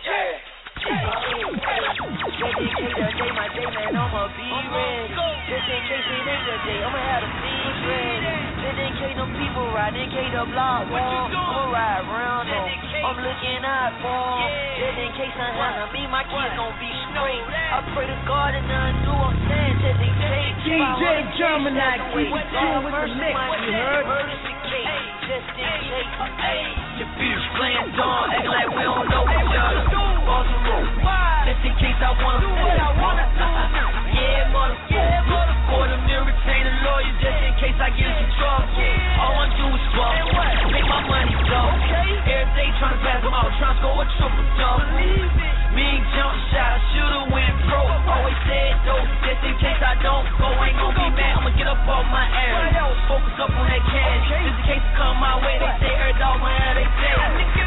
Dedicated day, my day, man, I'ma be ready. Just in case it ain't the day, I'ma have the things ready. Just in case them people ride, in case the block warm, I'ma ride round them. I'm looking out for them. Just in case I handle me, my kids gon' be straight. I pray to God and none do I'm saying, just in case. D J Gemini, keep it tuned with the mix, you heard? Just in case, the beats playing dumb, acting like we don't know each other. Balls and roll, just in case I wanna fuck. Yeah, mother, yeah, mother. For the mirror, retain a lawyer, just in case I get into trouble. All I wanna do is fuck, make my money double. Every day tryna pass them out, tryna score a triple double. Me jump shot, I shoulda went pro. Always said though, just in case I don't go, ain't gon' be mad. I'ma get up off my ass, focus up on that cash. Just in case it come my way, they say every dog man, they say.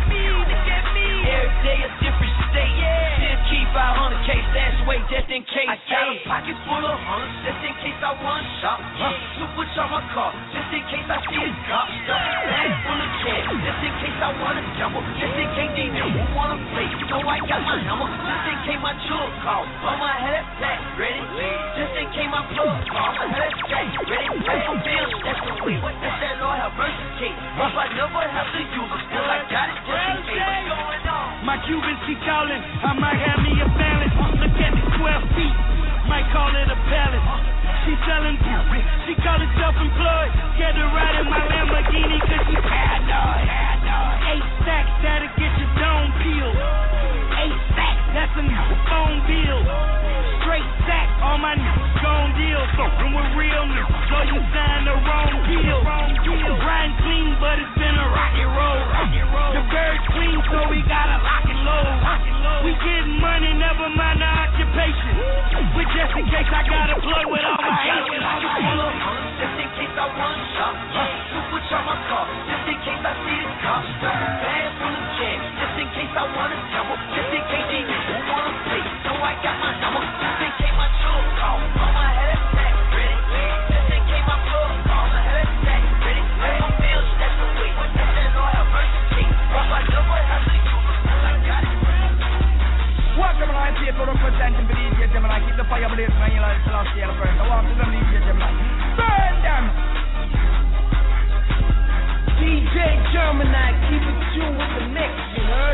If I never have to use it, still I got it just in case. What's going on? My Cubans keep calling, I might have me a balance. Look at the twelve feet, might call it a palace. She selling Cupid, she call it self-employed. Scared to ride in my Lamborghini cause she paranoid. Eight stacks, that'll get your dome peeled. Eight stacks, that's a phone bill. Straight stack, all my niggas gon' deal. Fuckin' with real niggas, so you signed the wrong deal. Riding clean, but it's been a rocky road. The bird's clean, so we gotta lock and load. We getting money, never mind the occupation. But just in case I gotta plug with all my haters. Just in case I want to shop, two switch on my car. Just in case I see this car, bag full of cash. Just in case I want to double, just in case these niggas wanna play. So I got my number, just in case my truck call. I'ma have that stack ready. Just in case my plug call, I'ma have that stack ready. Have my bills stashed away, that's an all emergency. If I never have to use it, I got it. What Gemini people representing the D J Gemini? Keep the fire blazing and you like Celestial first. I want to them D J Gemini. Burn them! D J Gemini, keep it tuned with the mix, you heard?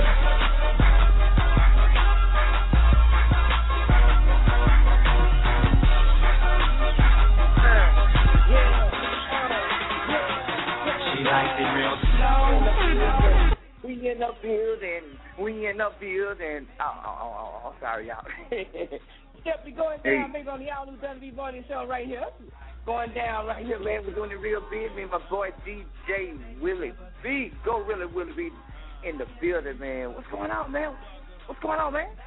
She likes it real slow. We in the building. We in the building. Oh, oh, oh, oh, oh sorry, y'all. Definitely going down, baby, on the All New W B Morning Show right here. Going down right here, man. We're doing it real big. Me and my boy D J Willie B. Go really, Willie B. in the building, man. What's going on, man? What's going on, man?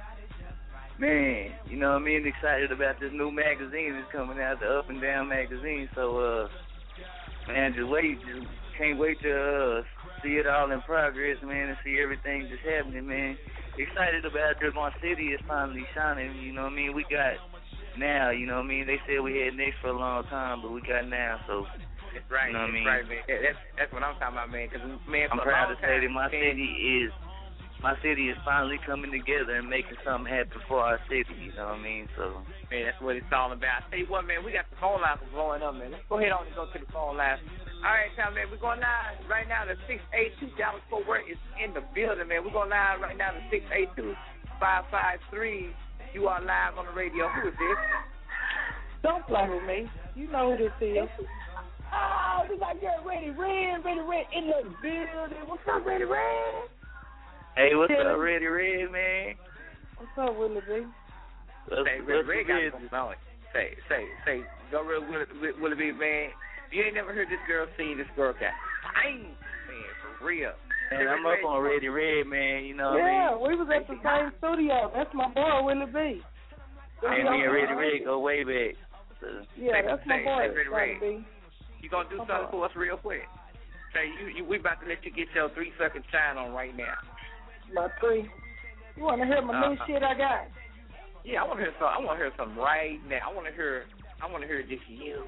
Man, you know what I mean? Excited about this new magazine that's coming out, the Up and Down magazine. So, uh, man, just wait. Just can't wait to uh, see it all in progress, man, and see everything just happening, man. Excited about that my city is finally shining, you know what I mean? We got now, you know what I mean? They said we had next for a long time, but we got now, so. That's right, you know what I mean? right, man. That's, that's what I'm talking about, man. Cause, man I'm proud to say that my city is my city is finally coming together and making something happen for our city, you know what I mean? So, man, that's what it's all about. I tell you what, man, we got the phone lines blowing up, man. Let's go ahead on and go to the phone lines. All right, time, man, we're going live right now. The six eight two Dallas Fort Worth is in the building, man. We're going live right now. The six eight two five five three. You are live on the radio. Who is this? Don't play with me. You know who this is. Oh, we got your Ready Red, Ready Red in the building. What's up, Ready Red? Hey, what's up, Ready Red, man? What's up, Willie B? What's, say, Ready Red got something on it. Say, say, say, go real Willie, Willie B, man. You ain't never heard this girl sing, this girl cat. I ain't man, for real. Man, I'm up on Ready Red, man, you know what yeah, I mean? we was at the same studio. That's my boy, Willie B. Hey, me and Ready Red go way back. So. Yeah, that's my boy, Ready Red. You gonna do something for us real quick? Say, you, you, we about to let you get your three second shine on right now. My three. You wanna hear my new uh, shit I got? Yeah, I wanna hear some. I wanna hear something right now. I wanna hear. I wanna hear just you.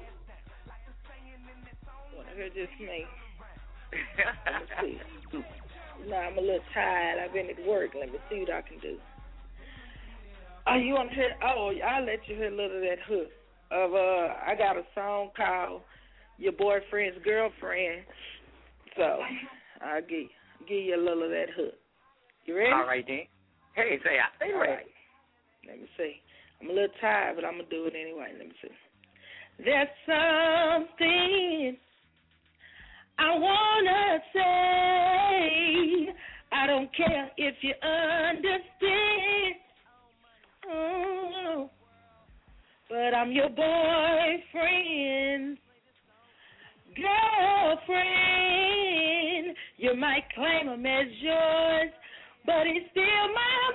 I wanna hear just me. Let me see. No, I'm a little tired. I've been at work. Let me see what I can do. Oh, you wanna hear? Oh, I'll let you hear a little of that hook. Of uh, I got a song called Your Boyfriend's Girlfriend. So I'll give give you a little of that hook. You ready? All right then. Hey, say I say ready. Right. Let me see. I'm a little tired, but I'm gonna do it anyway. Let me see. There's something I wanna say. I don't care if you understand. Oh, but I'm your boyfriend, girlfriend. You might claim him as yours, but he's still my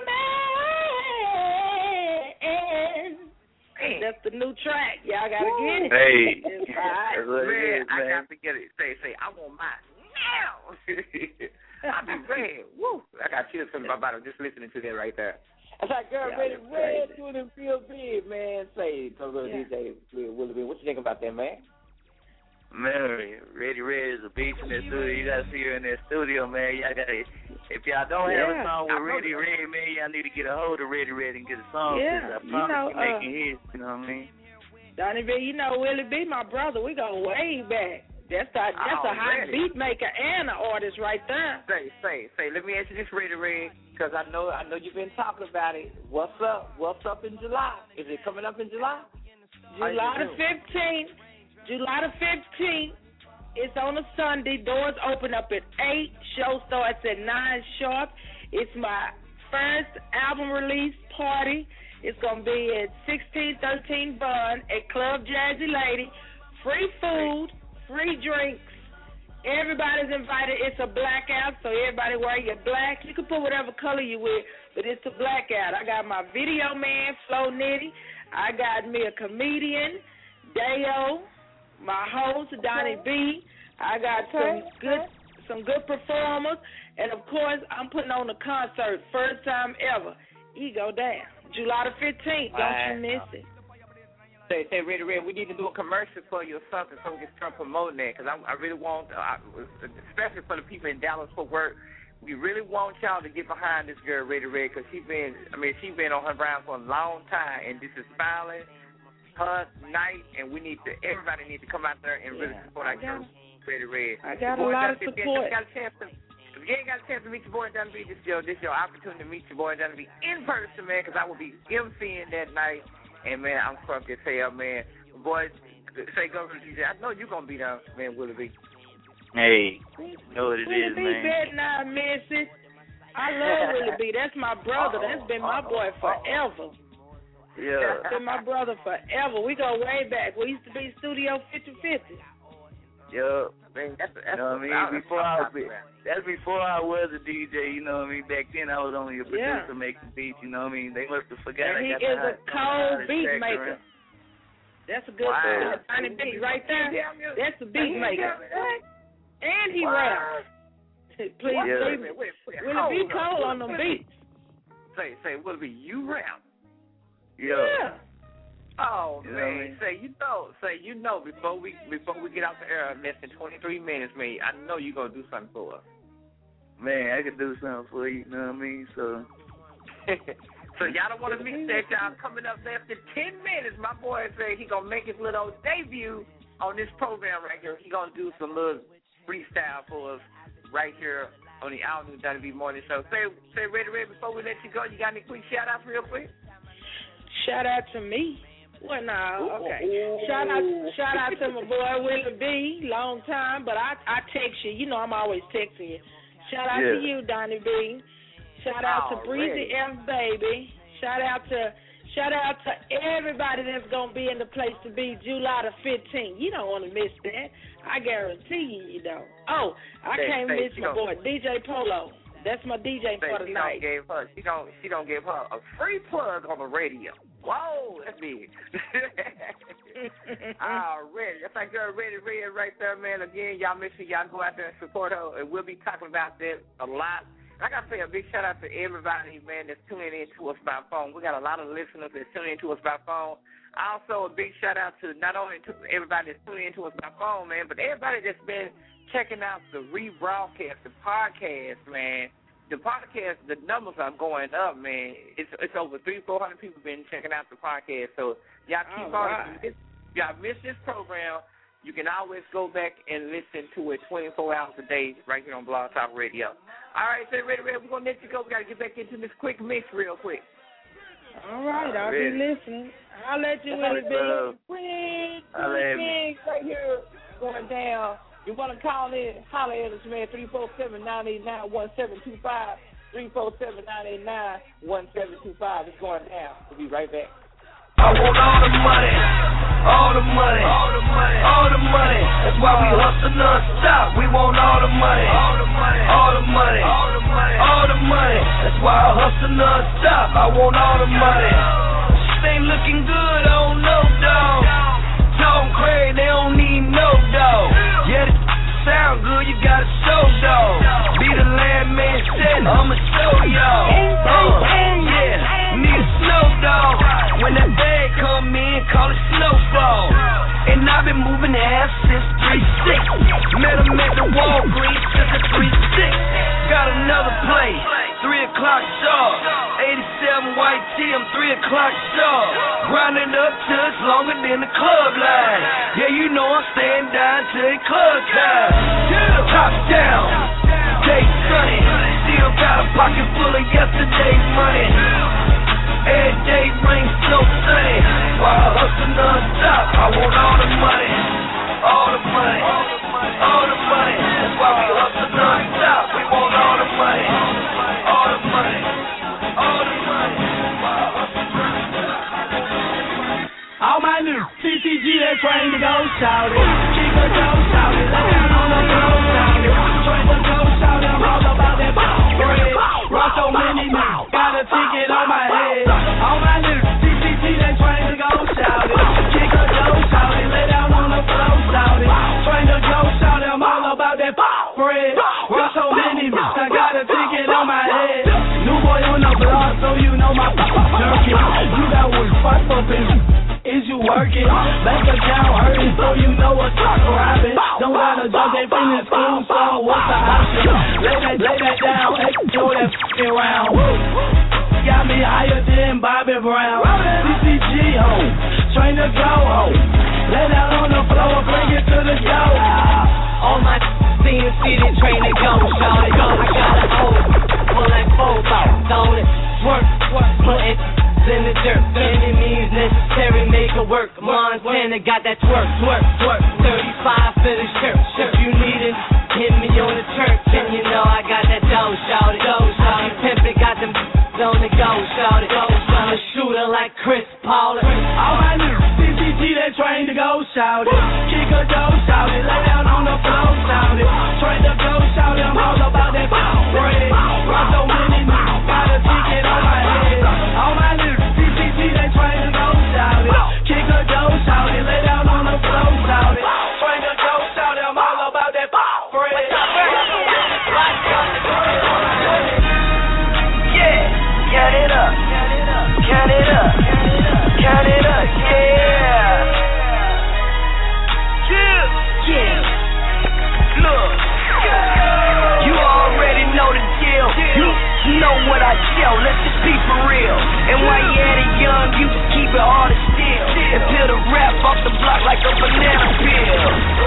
man. Hey. That's the new track. Y'all gotta Woo. Get it. Hey, right. That's what man, it is, I man. got to get it. Say, say, I want mine now. I be red. Woo! I got chills coming my body just listening to that right there. I was like, girl, yeah, Ready Red doing it feel big, man. Say, so little yeah. D J Willie B, what you think about that, man? Man, Ready Red is a beast in that studio. You gotta see her in that studio, man. Y'all gotta. If y'all don't yeah, have a song with Ready Red, man, y'all need to get a hold of Ready Red and get a song. Yeah, I you know, making uh, hits. You know what I mean? Donnie B, you know Willie B, my brother. We go way back. That's a that's a hot Already. beat maker and an artist right there. Say, say, say. Let me ask you this, Ray Ray, because I know, I know you've been talking about it. What's up? What's up in July? Is it coming up in July? July the fifteenth. July the fifteenth. It's on a Sunday. Doors open up at eight. Show starts at nine sharp. It's my first album release party. It's gonna be at sixteen thirteen Bun at Club Jazzy Lady. Free food. Free drinks. Everybody's invited. It's a blackout, so everybody wear your black. You can put whatever color you wear, but it's a blackout. I got my video man, Flo Nitty. I got me a comedian, Dayo. My host, Donnie B. I got some good some good performers. And, of course, I'm putting on a concert, first time ever. Ego Down. July the fifteenth. Don't Wow. you miss it. Say, say, Red Red, we need to do a commercial for you or something so we can start promoting that, because I, I really want, uh, especially for the people in Dallas for work, we really want y'all to get behind this girl, Red Red, because she's been, I mean, she's been on her ground for a long time, and this is finally her night, and we need to, everybody needs to come out there and really Yeah, support I our girl, got- Red Red. I got Boy, a lot of if you support. ain't got a chance to, if you ain't got a chance to meet your boy Donnie B, this your, this your opportunity to meet your boy Donnie B in person, man, because I will be emceeing that night, and, man, I'm fucking hell, man. Boy, say Governor D J, I know you're going to be down, man, Willie B. Hey, you know what it Willie is, B man. better not miss it. I love Willie B. That's my brother. That's been my boy forever. Yeah. That's been my brother forever. We go way back. We used to be Studio fifty fifty. Yeah. Man, that's, that's You know what I mean? Before I was, that's before I was a D J, you know what I mean? Back then I was only a producer Yeah. making beats, you know what I mean? They must have forgot And I he got is the a cold beat maker. around. That's a good Wow. thing. Tiny beat right there. That's a beat maker. And he Wow. raps. Please, Yeah. please. Wait, wait, wait, Willie hold B up. cold on them beats. Say, say, Willie B, you rap. Yeah. Oh, You know what I man, mean? say, you know, say, you know, before we before we get out the air in less than twenty-three minutes, man, I know you're going to do something for us. Man, I could do something for you, you know what I mean? So, So y'all don't want to miss that, y'all. Coming up less than ten minutes, my boy said he going to make his little debut on this program right here. He going to do some little freestyle for us right here on the Al New Donnie B Morning Show. Say, say, Ready, Ready, before we let you go, you got any quick shout-outs real quick? Shout out to me. Well, no, okay. Shout out, shout out to my boy Willie B. Long time, but I I text you. You know I'm always texting you. Shout out Yeah. to you, Donnie B. Shout out to Breezy F Baby. Shout out to shout out to everybody that's gonna be in the place to be July the fifteenth. You don't want to miss that. I guarantee you, you don't. Oh, I Say- can't say miss she my don't- boy D J Polo. That's my D J Say for she tonight. don't give her she don't she don't give her a free plug on the radio. Whoa, that's big. Already. That's like girl Ready Red right there, man. Again, y'all make sure y'all go out there and support her, and we'll be talking about that a lot. I gotta say a big shout out to everybody, man, that's tuning in to us by phone. We got a lot of listeners that's tuning in to us by phone. Also, a big shout out to not only to everybody that's tuning in to us by phone, man, but everybody that's been checking out the rebroadcast, the podcast, man. The podcast, the numbers are going up, man. It's it's over three, four hundred people been checking out the podcast. So y'all keep All on. right. If you miss- y'all miss this program, you can always go back and listen to it twenty-four hours a day right here on Blog Talk Radio. All right, so Ready, Ready, we're gonna let you go. We gotta get back into this quick mix real quick. All right, I'll be listening. I'll let you really be Uh, quick, I'll let quick, right here going down. You want to call in, holler at us, man, three four seven, nine eight nine, one seven two five, three four seven, nine eight nine, one seven two five. It's going down. We'll be right back. I want all the money, all the money, all the money, all the money. That's why we hustle non-stop. We want all the money, all the money, all the money, all the money, all the money. That's why I hustle non-stop. I want all the money. Shit ain't looking good, I don't know, dog. Talk crazy, they don't need no dog. Yeah, this sound good, you gotta show, dog. Be the landman said, I'ma show y'all. Uh, yeah, need a snow dog. When that bag come in, call it snowfall. And I've been moving half since three six. Met him at the Walgreens since the three six. Got got another play. Three o'clock sharp. eighty-seven white tee, I'm three o'clock sharp. Grinding up till it's longer than the club line. Yeah, you know I'm staying down till the club time. Yeah, top down. Day sunny. Still got a pocket full of yesterday's money. Every day rain so sunny. While I hustle non-stop, I want all the money. All the money. All the money. That's why we hustle non-stop. We want all the money. All the money. All the money. All my new C C G, they train to go shout it. Keep it go shout it. Lay down on the floor, shout it. Train to go shout it. I'm all about that bread. Rock so many new. Got a ticket on my head. All my new C C G, they train to go shout it. Keep it go shout it. Lay down on the floor, shout it. Train to go shout it. I'm all about that bread. Rock so many new. I got a ticket on my head. New boy on the block, so you know my jerky. You got one fuck up in. Is you working? Bank account hurting, so you know what's robbing. Don't got a job, they finish school, so what's the option? Lay that, lay that down, hey, throw that f***ing round. Got me higher than Bobby Brown. C C G home, train to go home. Lay down on the floor, bring it to the go. All my C N C, they train to go, shout it, go. I got a hold, pull that fold out, don't it? Work, work, put it in the dirt. Any means necessary, make it work. Montana got that twerk, twerk, twerk. thirty-five for the shirt. If you need it, hit me on the church. And you know I got that dough, shout it, go, shout it. Pimpin' got them on the go, shout it, go. I'm a shooter like Chris Paul. All my new C C G, they train to go, shout it. Kick a go, shout it. Lay down on the floor, shout it. Train to go, shout it. I'm all about that bread. Rock so many new. Got a ticket on my head. All my new C C G, they train to go, shout it. Kick a go, shout it. Lay down on the floor, shout it. Train to go, shout it. I'm all about that bread. Yeah, count it up. Count it up. Count it up, yeah. Yeah, yeah. Look, you already know the deal. You know what I tell, let's just be for real. And while you at it young, you just keep it hard and still. And peel the rap off the block like a banana peel.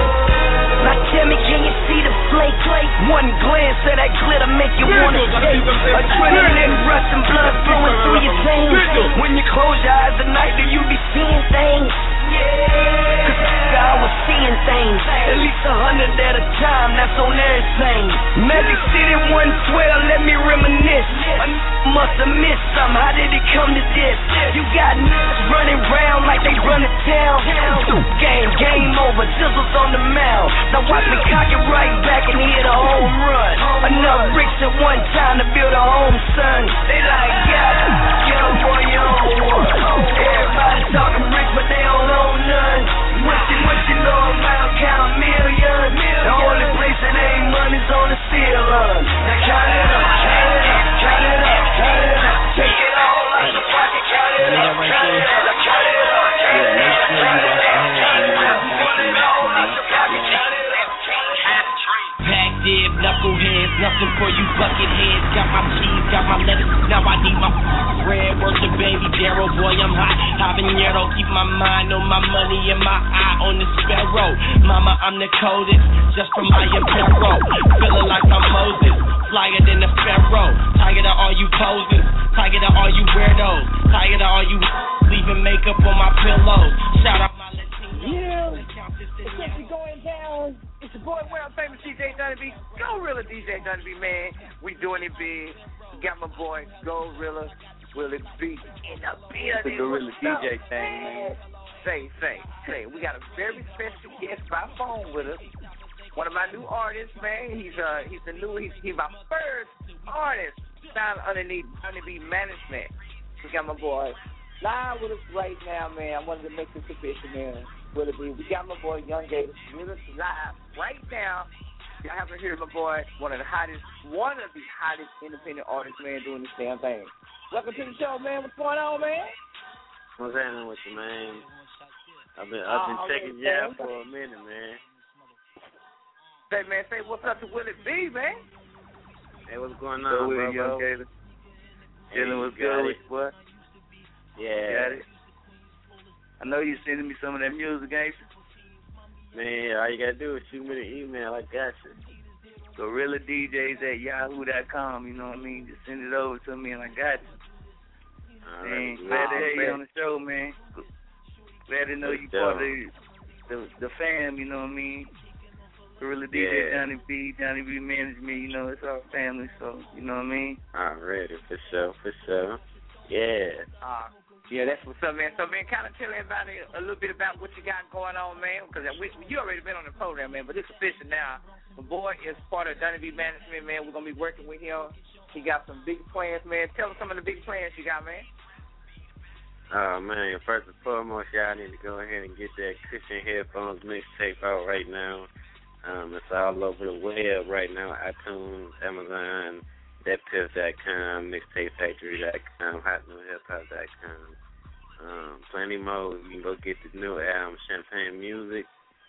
Now tell me, can you see the flake? One glance of that glitter make you wanna shake. Adrenaline rush and blood flowing through your veins. When you close your eyes at night, do you be seeing things? Cause I was seeing things, at least a hundred at a time, that's on everything. Magic City one twelve, let me reminisce. I must have missed something, how did it come to this? You got niggas running round like they run a town. Game, game over, jizzles on the mound. Now watch me cock it right back and hit a home run. Enough bricks at one time to build a home, son. They like, yeah, young boy, you own one. Everybody talking rich, but they don't own none. What you, what you know about count millions? The only place that ain't money's on the ceiling. Now count it up, count it up, count it up, count it up. Take it all out your pocket, count it up, count it up, count it up, count it up, count it up, count it up. Pull it all out your pocket, count it up, count it up. Pack dib, knuckleheads, nothing for you bucket heads. Got my cheese, got my lettuce, now I need my bread. Worship baby Darrow, boy I'm hot. Habanero, keep my mind on my money and my eye on the sparrow. Mama, I'm the coldest, just from my apparel. Feeling like I'm Moses, flyer than the pharaoh. Tired of all you posers, tired of all you weirdos, tired of all you leaving makeup on my pillows. Shout out my Latino. Yeah, it's actually going down. It's your boy, world famous D J Donnie B. Gorilla D J Donnie B, man. We doing it big. Got my boy, Gorilla, Will It Be in the building. The Gorilla D J thing, man. Say, say, say. We got a very special guest by phone with us. One of my new artists, man. He's uh, he's the new, he's, he's my first artist signed underneath Donnie B management. We got my boy live with us right now, man. I wanted to make this official, man. Will It Be? We got my boy Young Gators with us live right now. Y'all haven't heard my boy, one of the hottest, one of the hottest independent artists, man, doing this damn thing. Welcome to the show, man. What's going on, man? What's happening with you, man? I've been I've been Oh, checking you out for a minute, man. Say, man, say what's up to Will It Be, man? Hey, what's going So on, with bro? you, Young Gator? Chilling was good with you, boy. Yeah. Got it. I know you sending me some of that music, gangster. Man, all you gotta do is shoot me the email. I got you. Gorilla D Js at yahoo dot com, you know what I mean? Just send it over to me and I got you. All Man, right, glad to man. have you on the show, man. Glad to know you part of the, the the fam, you know what I mean? Gorilla D J, Yeah. Johnny B, Johnny B Management, you know, it's our family, so, you know what I mean? Already, for sure, for sure. Yeah. Uh, yeah, that's what's up, man. So, man, kind of tell everybody a little bit about what you got going on, man, because you already been on the program, man, but it's official now. The boy is part of Johnny B Management, man. We're going to be working with him. He got some big plans, man. Tell us some of the big plans you got, man. Oh, man, first and foremost, y'all need to go ahead and get that Christian Headphones mixtape out right now. Um, it's all over the web right now, iTunes, Amazon, that piff dot com, mixtape factory dot com, hot new hip hop dot com. Um, plenty more. You can go get the new album, Champagne Music.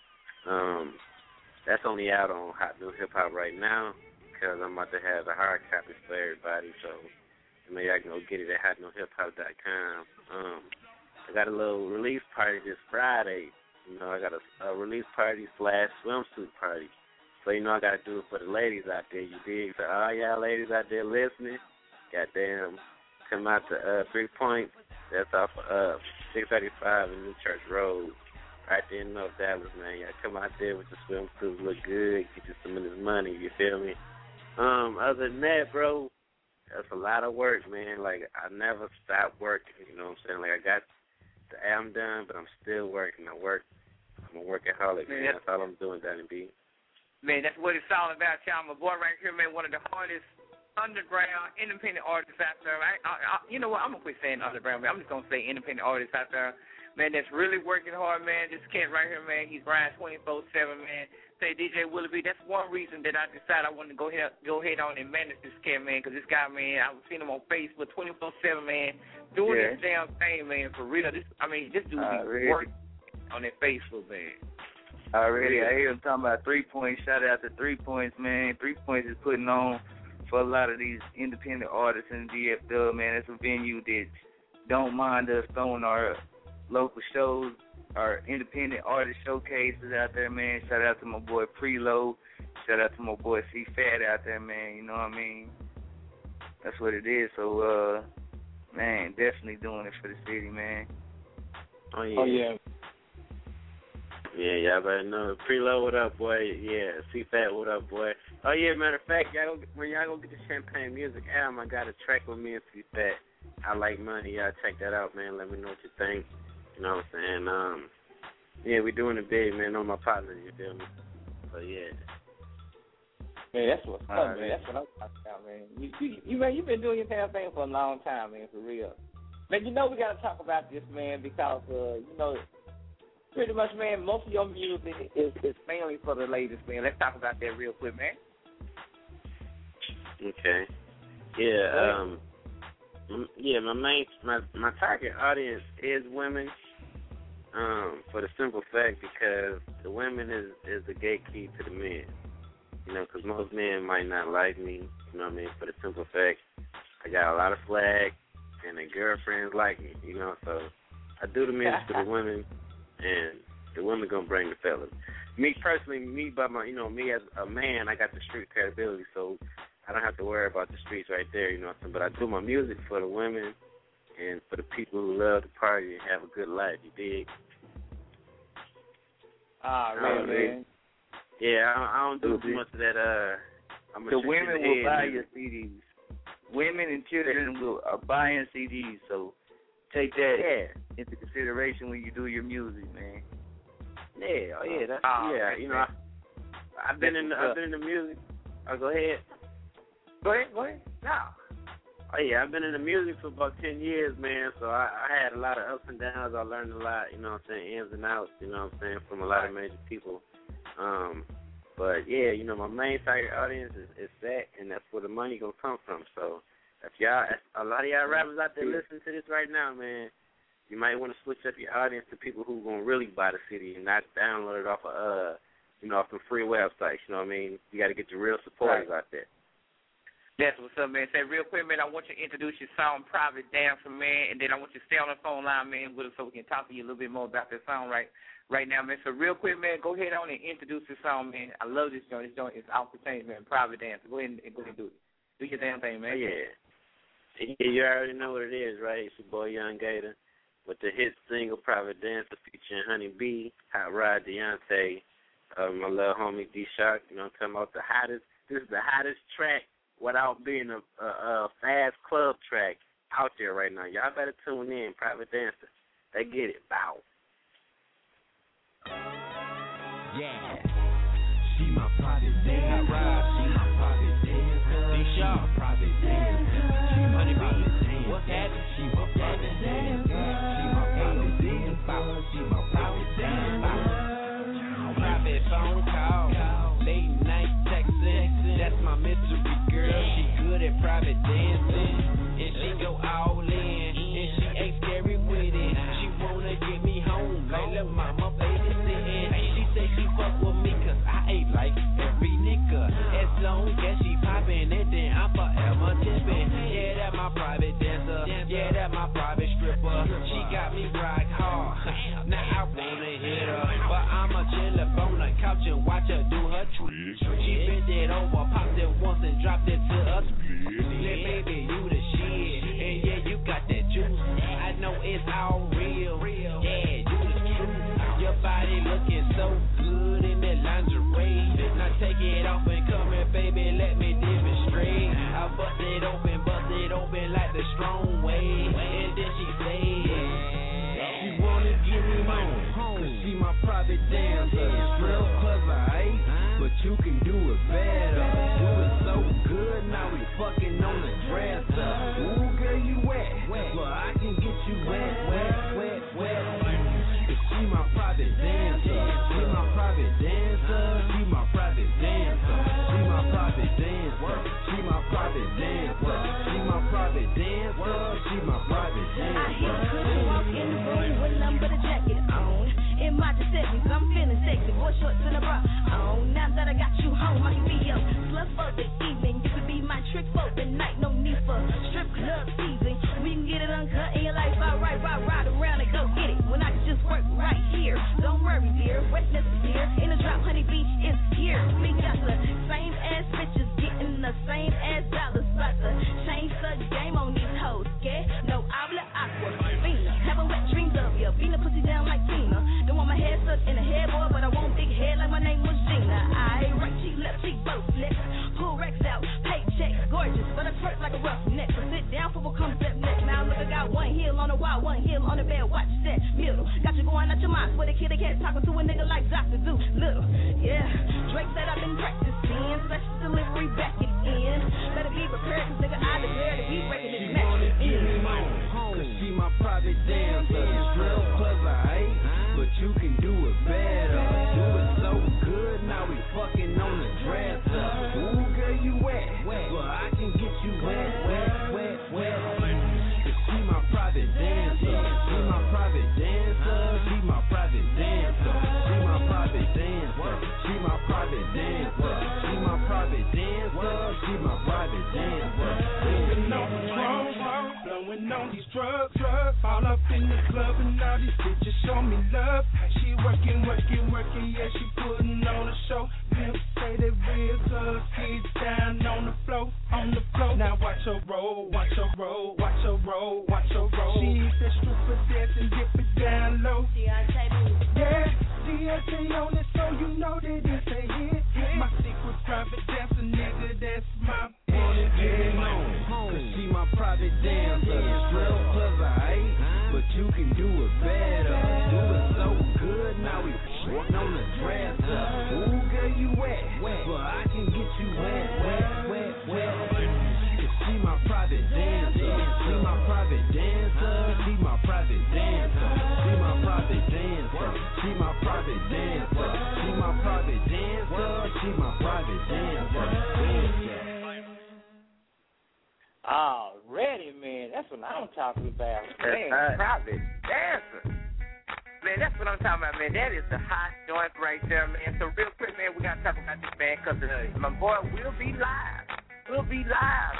Um, that's only out on Hot New Hip Hop right now because I'm about to have the hard copies for everybody, so maybe I can go get it at hot new hip hop dot com. Um, I got a little release party this Friday. You know, I got a, a release party slash swimsuit party. So, you know, I got to do it for the ladies out there, you dig? So, all y'all ladies out there listening, goddamn, come out to uh, Three Points. That's off of uh, six thirty-five in New Church Road, right there in North Dallas, man. Y'all come out there with the swimsuits, look good, get you some of this money, you feel me? Um, other than that, bro, that's a lot of work, man. Like, I never stop working, you know what I'm saying? Like, I got the album done, but I'm still working. I work. I'm a workaholic, man. Man, That's all I'm doing, Danny B. Man, that's what it's all about, y'all. My boy right here, man, one of the hardest underground independent artists out there. I, I, I, you know what? I'm going to quit saying underground, man. I'm just going to say independent artists out there. Man, that's really working hard, man. This kid right here, man, he's grinding twenty-four seven, man. Say, D J Willoughby, that's one reason that I decided I wanted to go ahead, go ahead on and manage this kid, man, because this guy, man, I've seen him on Facebook twenty-four seven, man, doing Yeah. this damn thing, man, for real. This, I mean, this dude Uh, be really? working on that Facebook, man. Already, I hear him talking about three points. Shout out to Three Points, man. Three Points is putting on for a lot of these independent artists in D F W, man. It's a venue that don't mind us throwing our local shows, our independent artist showcases out there, man. Shout out to my boy Preload. Shout out to my boy C Fat out there, man. You know what I mean? That's what it is. So, uh, man, definitely doing it for the city, man. Oh, yeah. Oh, yeah. Yeah, y'all better know. Preload, what up, boy? Yeah, C-Fat, what up, boy? Oh, yeah, matter of fact, y'all go, when y'all go get the Champagne Music album, I got a track with me and C-Fat. I Like Money. Y'all check that out, man. Let me know what you think. You know what I'm saying? Um, yeah, we doing it big, man. On my partners, you feel me? So, yeah. Man, that's what's All up, right. man. That's what I'm talking about, man. You, you, you, man, you've been doing your damn thing for a long time, man, for real. Man, you know we got to talk about this, man, because, uh, you know, pretty much, man, most of your music is, is mainly for the ladies, man. Let's talk about that real quick, man. Okay. Yeah, um, m- yeah, my main, my, my target audience is women, um, for the simple fact because the women is, is the gatekeeper to the men. You know, because most men might not like me, you know what I mean, for the simple fact I got a lot of flag and their girlfriends like me, you know, so I do the music for the women and the women gonna bring the fellas. Me personally, me by my, you know, me as a man, I got the street credibility, so I don't have to worry about the streets right there, you know what I'm saying, but I do my music for the women and for the people who love to party and have a good life, you dig? Ah, I don't man, really- man. Yeah, I don't, I don't do too much of that, uh, I'm a The shit women in will head buy nigga. your C Ds. Women and children will are buying C Ds, so take that Yeah. into consideration when you do your music, man. Yeah, oh yeah, that's Ah, yeah. okay. You know, I, I've been in the, I've been in the music. Oh, go ahead. Go ahead, go ahead. No. Oh yeah, I've been in the music for about ten years, man. So I, I had a lot of ups and downs. I learned a lot, you know what I'm saying, ins and outs, you know what I'm saying, from a lot of major people. Um, but yeah, you know, my main target audience is, is that, and that's where the money gonna come from. So if y'all, if a lot of y'all rappers out there listening to this right now, man, you might want to switch up your audience to people who gonna really buy the C D and not download it off of uh, you know, off the free websites. You know what I mean? You got to get the real supporters out there. That's what's up, man. Say real quick, man, I want you to introduce your song, Private Dancer, man, and then I want you to stay on the phone line, man, with us so we can talk to you a little bit more about that song right right now, man. So real quick, man, go ahead on and introduce this song, man. I love this joint. This joint is off the chain, man. Private Dancer. Go ahead and go ahead and do it. Do your damn thing, man. Yeah. Yeah, you already know what it is, right? It's your boy Young Gator with the hit single Private Dancer featuring Honey B, Hot Rod Deontay, uh, my little homie D Shark. You know, come out the hottest. This is the hottest track without being a, a, a fast club track out there right now. Y'all better tune in. Private Dancer. They get it. Bow. Yeah. She my private dancer. She my private dancer. She my private dancer. She my private dancer. What's happening? She my private dancer. She my private dancer. She my private dancer. Private phone call. Late night texting. That's my mystery girl. She good at private dancing. And she go all in. And she ain't scary with it. She wanna get me home like little mama babysitting. She say she fuck with me cause I ain't like every nigga. As long as she poppin' it, then I'm forever tippin'. Yeah, that my private dancer. Yeah, that my private stripper. She got me rock hard. Now I wanna hit her, but I'ma chill up on the couch and watch her do her tricks. She bent it over, popped it once and dropped it to us. Let baby, you the shit. And yeah, you got that juice. I know it's all real. Yeah, you the truth. Your body looking so good in that lingerie. Now take it off and come here, baby, let me demonstrate. I bust it open, bust it open like the strong way. And then she say, she wanna give me home, cause she my private dancer. Real clever, aight, but you can do it better. Do it so good, now we fucking on the dresser. Ooh, girl, you wet, but I can get you wet, wet, wet, wet. Cause she my private dancer. She my private dancer. She my private dancer. She my private dancer. She my private dancer. She my private dancer. She my private dancer. I hear Chris walk in the room with nothing but a jacket on. In my Giuseppe, I'm feeling sexy. Boy shorts and a bra on. Now that I got you home, I can be your slut for the evening. You could be my trick for the night. No need for strip club season. We can get it uncut in your life. All right, ride, ride around and go get it. When I can just work right here. Don't worry, dear. Wetness is here. In the drop, Honey Beach is here. We got the same ass bitches getting the same ass dollars. About to change the game on these hoes. Yeah, no habla aqua. Fina, having wet dreams of you. Being a pussy down like Tina. Don't want my head stuck in a headboard, but I want big head like my name was Gina. I right cheek, left cheek, both lips. Pull Rex out, paychecks, gorgeous, but I twerk like a roughneck. So sit down for what comes up next. Now look, I got one heel on the wall, one heel on the bed. Watch that middle. Got you going out your mind. With a kid, a cat talking to a nigga like Doctor Do. Little, yeah. Drake said I've been practicing. Special delivery back it in. Better be prepared, cause nigga, I declare that we breaking this match. She wanna give me home, cause she my private dancer. It's real clever, aight, but you can do it better. Do it so good, now we fucking on the dresser. Ooh, girl, you wet, but I can get you wet, wet, wet, wet. Cause she my private dancer. She my private dancer. She my private dancer. She my private dancer. She my private dancer. She my private dancer. She my private dancer. Blowing on the drums, blowing on these drugs, drugs. All up in the club and now these bitches show me love. She working, working, working, yeah, she putting on a show. Pimps say they real cause kids down on the floor, on the floor. Now watch her roll, watch her roll, watch her roll, watch her roll. She ain't that stripper dance and dip it down low. Yeah, Deontay on it, so you know that it's a hit. My secret private dancer, nigga, that's my wanna get home. Cause she my private dancer. It's real clever, aight, but you can do it better. Do it so good, now we f***ing on the dresser. Ooh, girl, you wet, but I can get you wet, wet, wet, wet. Cause she my private dancer. She my private dancer. She my private dancer. She my private dancer. She my private dancer. She my private dancer. She my private dancer. Already, man. That's what I'm talking about. Man, right. private dancer. Man, that's what I'm talking about, man. That is the hot joint right there, man. So real quick, man, we got to talk about this, man, because uh, my boy will be live. We'll be live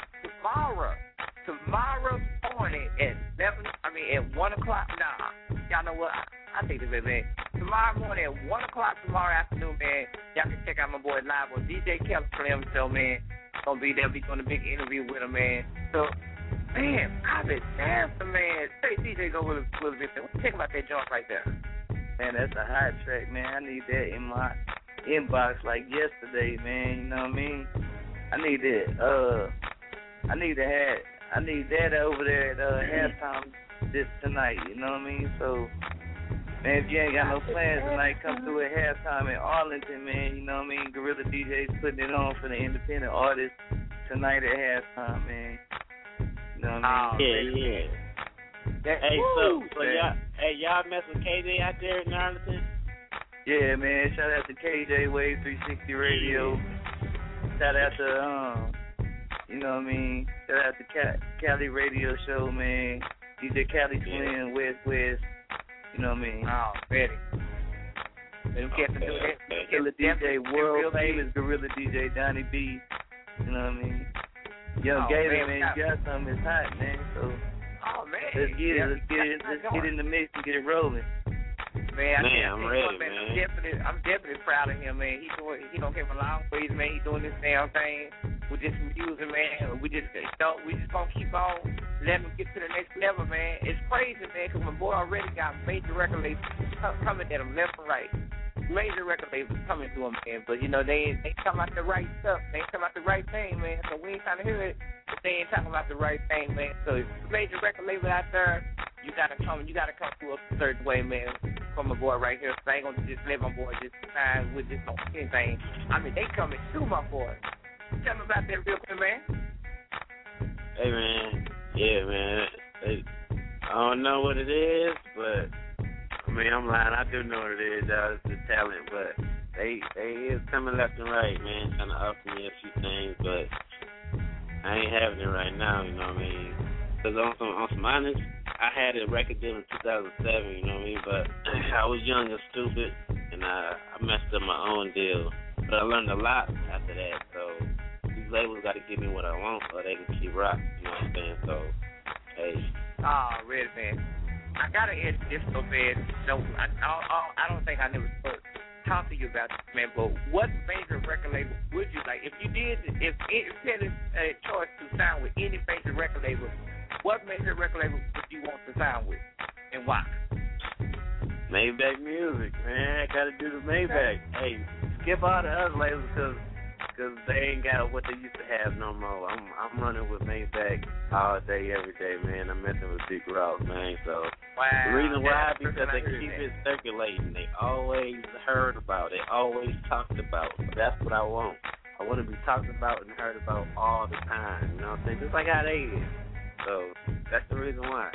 take this, man. Tomorrow morning at one o'clock tomorrow afternoon, man, y'all can check out my boy live on D J Kelly Slim Show, man. Gonna be there, be doing a big interview with him, man. So, man, I've been dancing, man. Say D J go with a little bit. What you think about that joint right there? Man, that's a hot track, man. I need that in my inbox like yesterday, man. You know what I mean? I need that. Uh, I need to have. I need that over there at uh, halftime this tonight. You know what I mean? So, man, if you ain't got no plans tonight, come through at halftime in Arlington, man. You know what I mean? Gorilla D J's putting it on for the independent artists tonight at halftime, man. You know what I mean? Yeah, yeah. That, hey, woo, so, so y'all, hey, y'all mess with K J out there in Arlington? Yeah, man. Shout out to K J Wave three sixty Radio. Shout out to um, you know what I mean? Shout out to Cal- Cali Radio Show, man. D J Cali Twin, West West. You know what I mean? Oh, ready. Them cats do that. Gorilla D J, world famous Gorilla D J Donnie B. You know what I mean? Young Oh, Gator, man, man, you got something that's hot, man. So Oh, man. let's get Yeah, it, let's get it, let's get in the mix and get it rolling. Man, I Man, can't I'm tell ready, you, man. I'm man. definitely, I'm definitely proud of him, man. He doing, he don't came a long ways, man. He doing this damn thing with this music, man. We just, you know, we just gonna keep on letting him get to the next level, man. It's crazy, man, because my boy already got major record labels co- coming at him left and right. Major record labels coming to him, man. But you know, they ain't, they ain't talking about the right stuff. They ain't talking about the right thing, man. So we ain't trying to hear it. But they ain't talking about the right thing, man. So if the major record label out there, you gotta come, you gotta come through a certain way, man. From my boy right here, so I ain't gonna just let my boy just sign with just on anything. I mean, they coming through my boy. Tell me about that real quick, man. Hey, man. Yeah, man. It, I don't know what it is, but, I mean, I'm lying. I do know what it is, dog. It's the talent, but they they is coming left and right, man, trying to offer me a few things, but I ain't having it right now, you know what I mean? Because on some, on some honest, I had a record deal in two thousand seven, you know what I mean? But I was young and stupid, and I, I messed up my own deal. But I learned a lot after that, so these labels got to give me what I want so they can keep rocking, you know what I'm saying? So, hey. Oh, really, man. I got to answer this so bad. No, I, I, I don't think I never spoke, talked to you about this, man, but what major record label would you like? If you did, if, if you had a choice to sign with any major record label, what major record label would you want to sign with, and why? Maybach Music, man. I got to do the Maybach. Hey, skip all the other labels because cause they ain't got what they used to have no more. I'm I'm running with Maybach all day, every day, man. I'm messing with Big Rock, man. So wow, the reason why is because they keep it circulating. They always heard about it. They always talked about it. That's what I want. I want to be talked about and heard about all the time. You know what I'm saying? Just like how they is. So that's the reason why.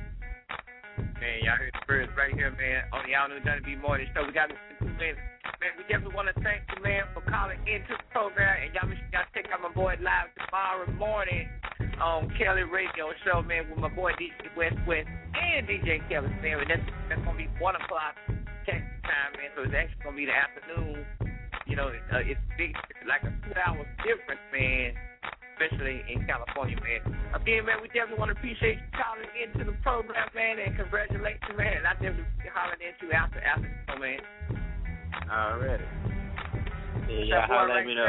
Man, y'all heard the birds right here, man. On the Y'all Know Johnny B Morning Show. We got two minutes. Man, we definitely want to thank you, man, for calling into the program. And y'all make sure y'all check out my boy live tomorrow morning on Kelly Radio Show, man, with my boy D J West West and D J Kelly, man. That's, that's going to be one o'clock Texas time, man. So it's actually going to be the afternoon. You know, uh, it's big, it's like a two hours difference, man. Especially in California, man. Again, man, we definitely want to appreciate you calling into the program, man, and congratulations, man. And I definitely be hollering at you after after the show, man. Already. Yeah, y'all holler right at me, though.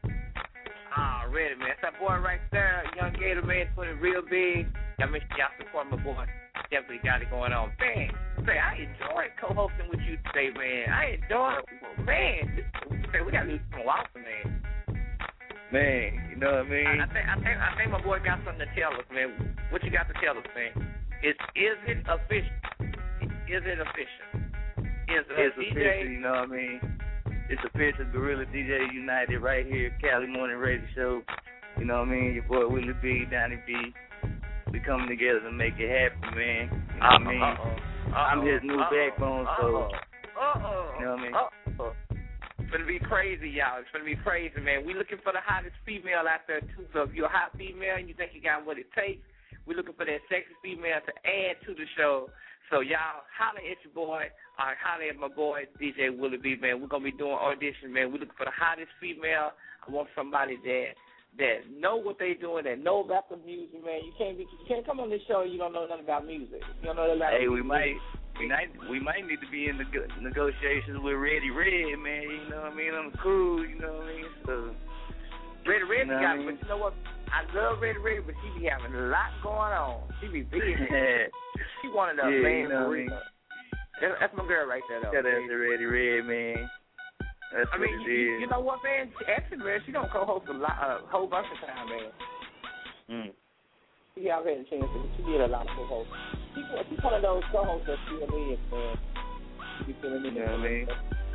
Already, man. That's that boy right there, Young Gator, man, put it real big. Y'all make sure y'all support my boy. Definitely got it going on. Man, say, I enjoyed co-hosting with you today, man. I enjoyed it. Man, this, say, we got to do some awesome, man. Man, you know what I mean? I, I think I think I think my boy got something to tell us, man. What you got to tell us, man? Is is it official? Is it official? Is it It's D J? official, you know what I mean? It's official, Gorilla D J United right here, Cali Morning Radio Show. You know what I mean? Your boy Willie B, Donnie B. We coming together to make it happen, man. You know what I mean? Uh-oh. Uh-oh. I'm his new Uh-oh. backbone, so Uh-oh. you know what I mean? Uh-oh. It's gonna be crazy, y'all. It's gonna be crazy, man. We looking for the hottest female out there too. So if you're a hot female and you think you got what it takes, we're looking for that sexy female to add to the show. So y'all holler at your boy, or holler at my boy D J Willie B, man. We're gonna be doing auditions, man. We're looking for the hottest female. I want somebody that that know what they doing, that know about the music, man. You can't be, you can't come on this show and you don't know nothing about music. You don't know nothing about Hey, music. we might We might we might need to be in neg- negotiations with Ready Red, man. You know what I mean? On the cruise, you know what I mean? So Ready Red you know got, what I mean? but you know what? I love Ready Red, but she be having a lot going on. She be busy. She one of the yeah, man you know for what I mean? real. That's, that's my girl right there, though. Shout out to Ready Red, man. That's I what mean, it you, is. you know what, man? She, actually, man, she don't co-host a lot, a whole bunch of time, man. Mm. She I've had a chance to. She did a lot of co-hosts. She, she's one of those co-hosts that feel in, man. She be feeling in. You know what I mean?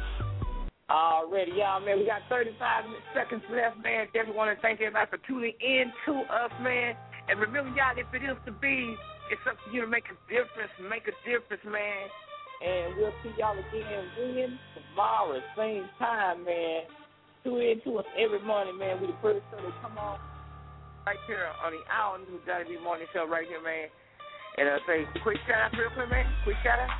Already, y'all, man. We got thirty-five seconds left, man. Definitely want to thank everybody for tuning in to us, man. And remember, y'all, if it is to be, it's up to you to make a difference. Make a difference, man. And we'll see y'all again when tomorrow, same time, man. Tune in to us every morning, man. We the first show that come on right here on the Our New Johnny B Morning Show right here, man. And I'll say quick shout out real quick, man. Quick shout out.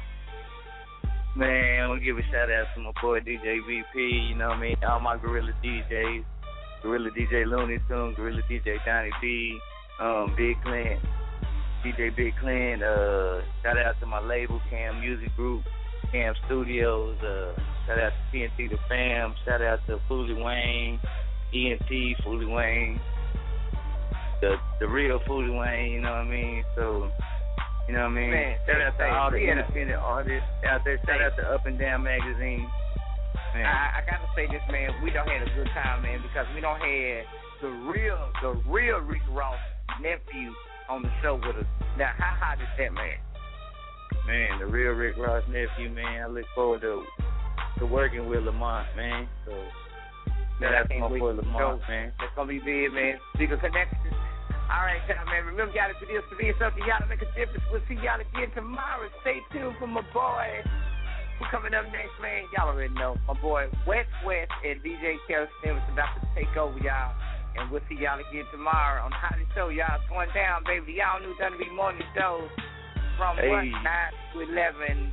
Man, I'm gonna give a shout out to my boy D J V P, you know what I mean? All my Gorilla D Js. Gorilla D J Looney Tunes, Gorilla D J Donnie B, um, Big Clint, D J Big Clint, uh, shout out to my label, Cam Music Group, Cam Studios, uh, shout out to T N T The Fam, shout out to Foolie Wayne, E N T, Foolie Wayne, the the real Foolie Wayne, you know what I mean? So, you know what I mean? Man, shout out to hey, all the yeah. independent artists out there, shout out to Up and Down Magazine. Man. I, I gotta say this, man. We don't have a good time, man, because we don't have the real, the real Rick Ross nephew on the show with us. Now, how hot is that, man? Man, the real Rick Ross nephew, man. I look forward to to working with Lamont, man. So, Man, shout out I to can't my wait boy to Lamont, show. man. That's gonna be big, man. Bigger connection. All right, y'all, man. Remember, y'all, if it is to be something, y'all to make a difference. We'll see y'all again tomorrow. Stay tuned for my boy. Who's coming up next, man? Y'all already know. My boy West West and D J Kelson is about to take over, y'all. And we'll see y'all again tomorrow on the Hottest Show, y'all. It's going down, baby. Y'all knew Dunn B Morning Show from Hey. what, nine to eleven.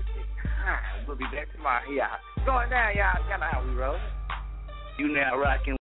We'll be back tomorrow, y'all. It's going down, y'all. Y'all know how we roll. You now rocking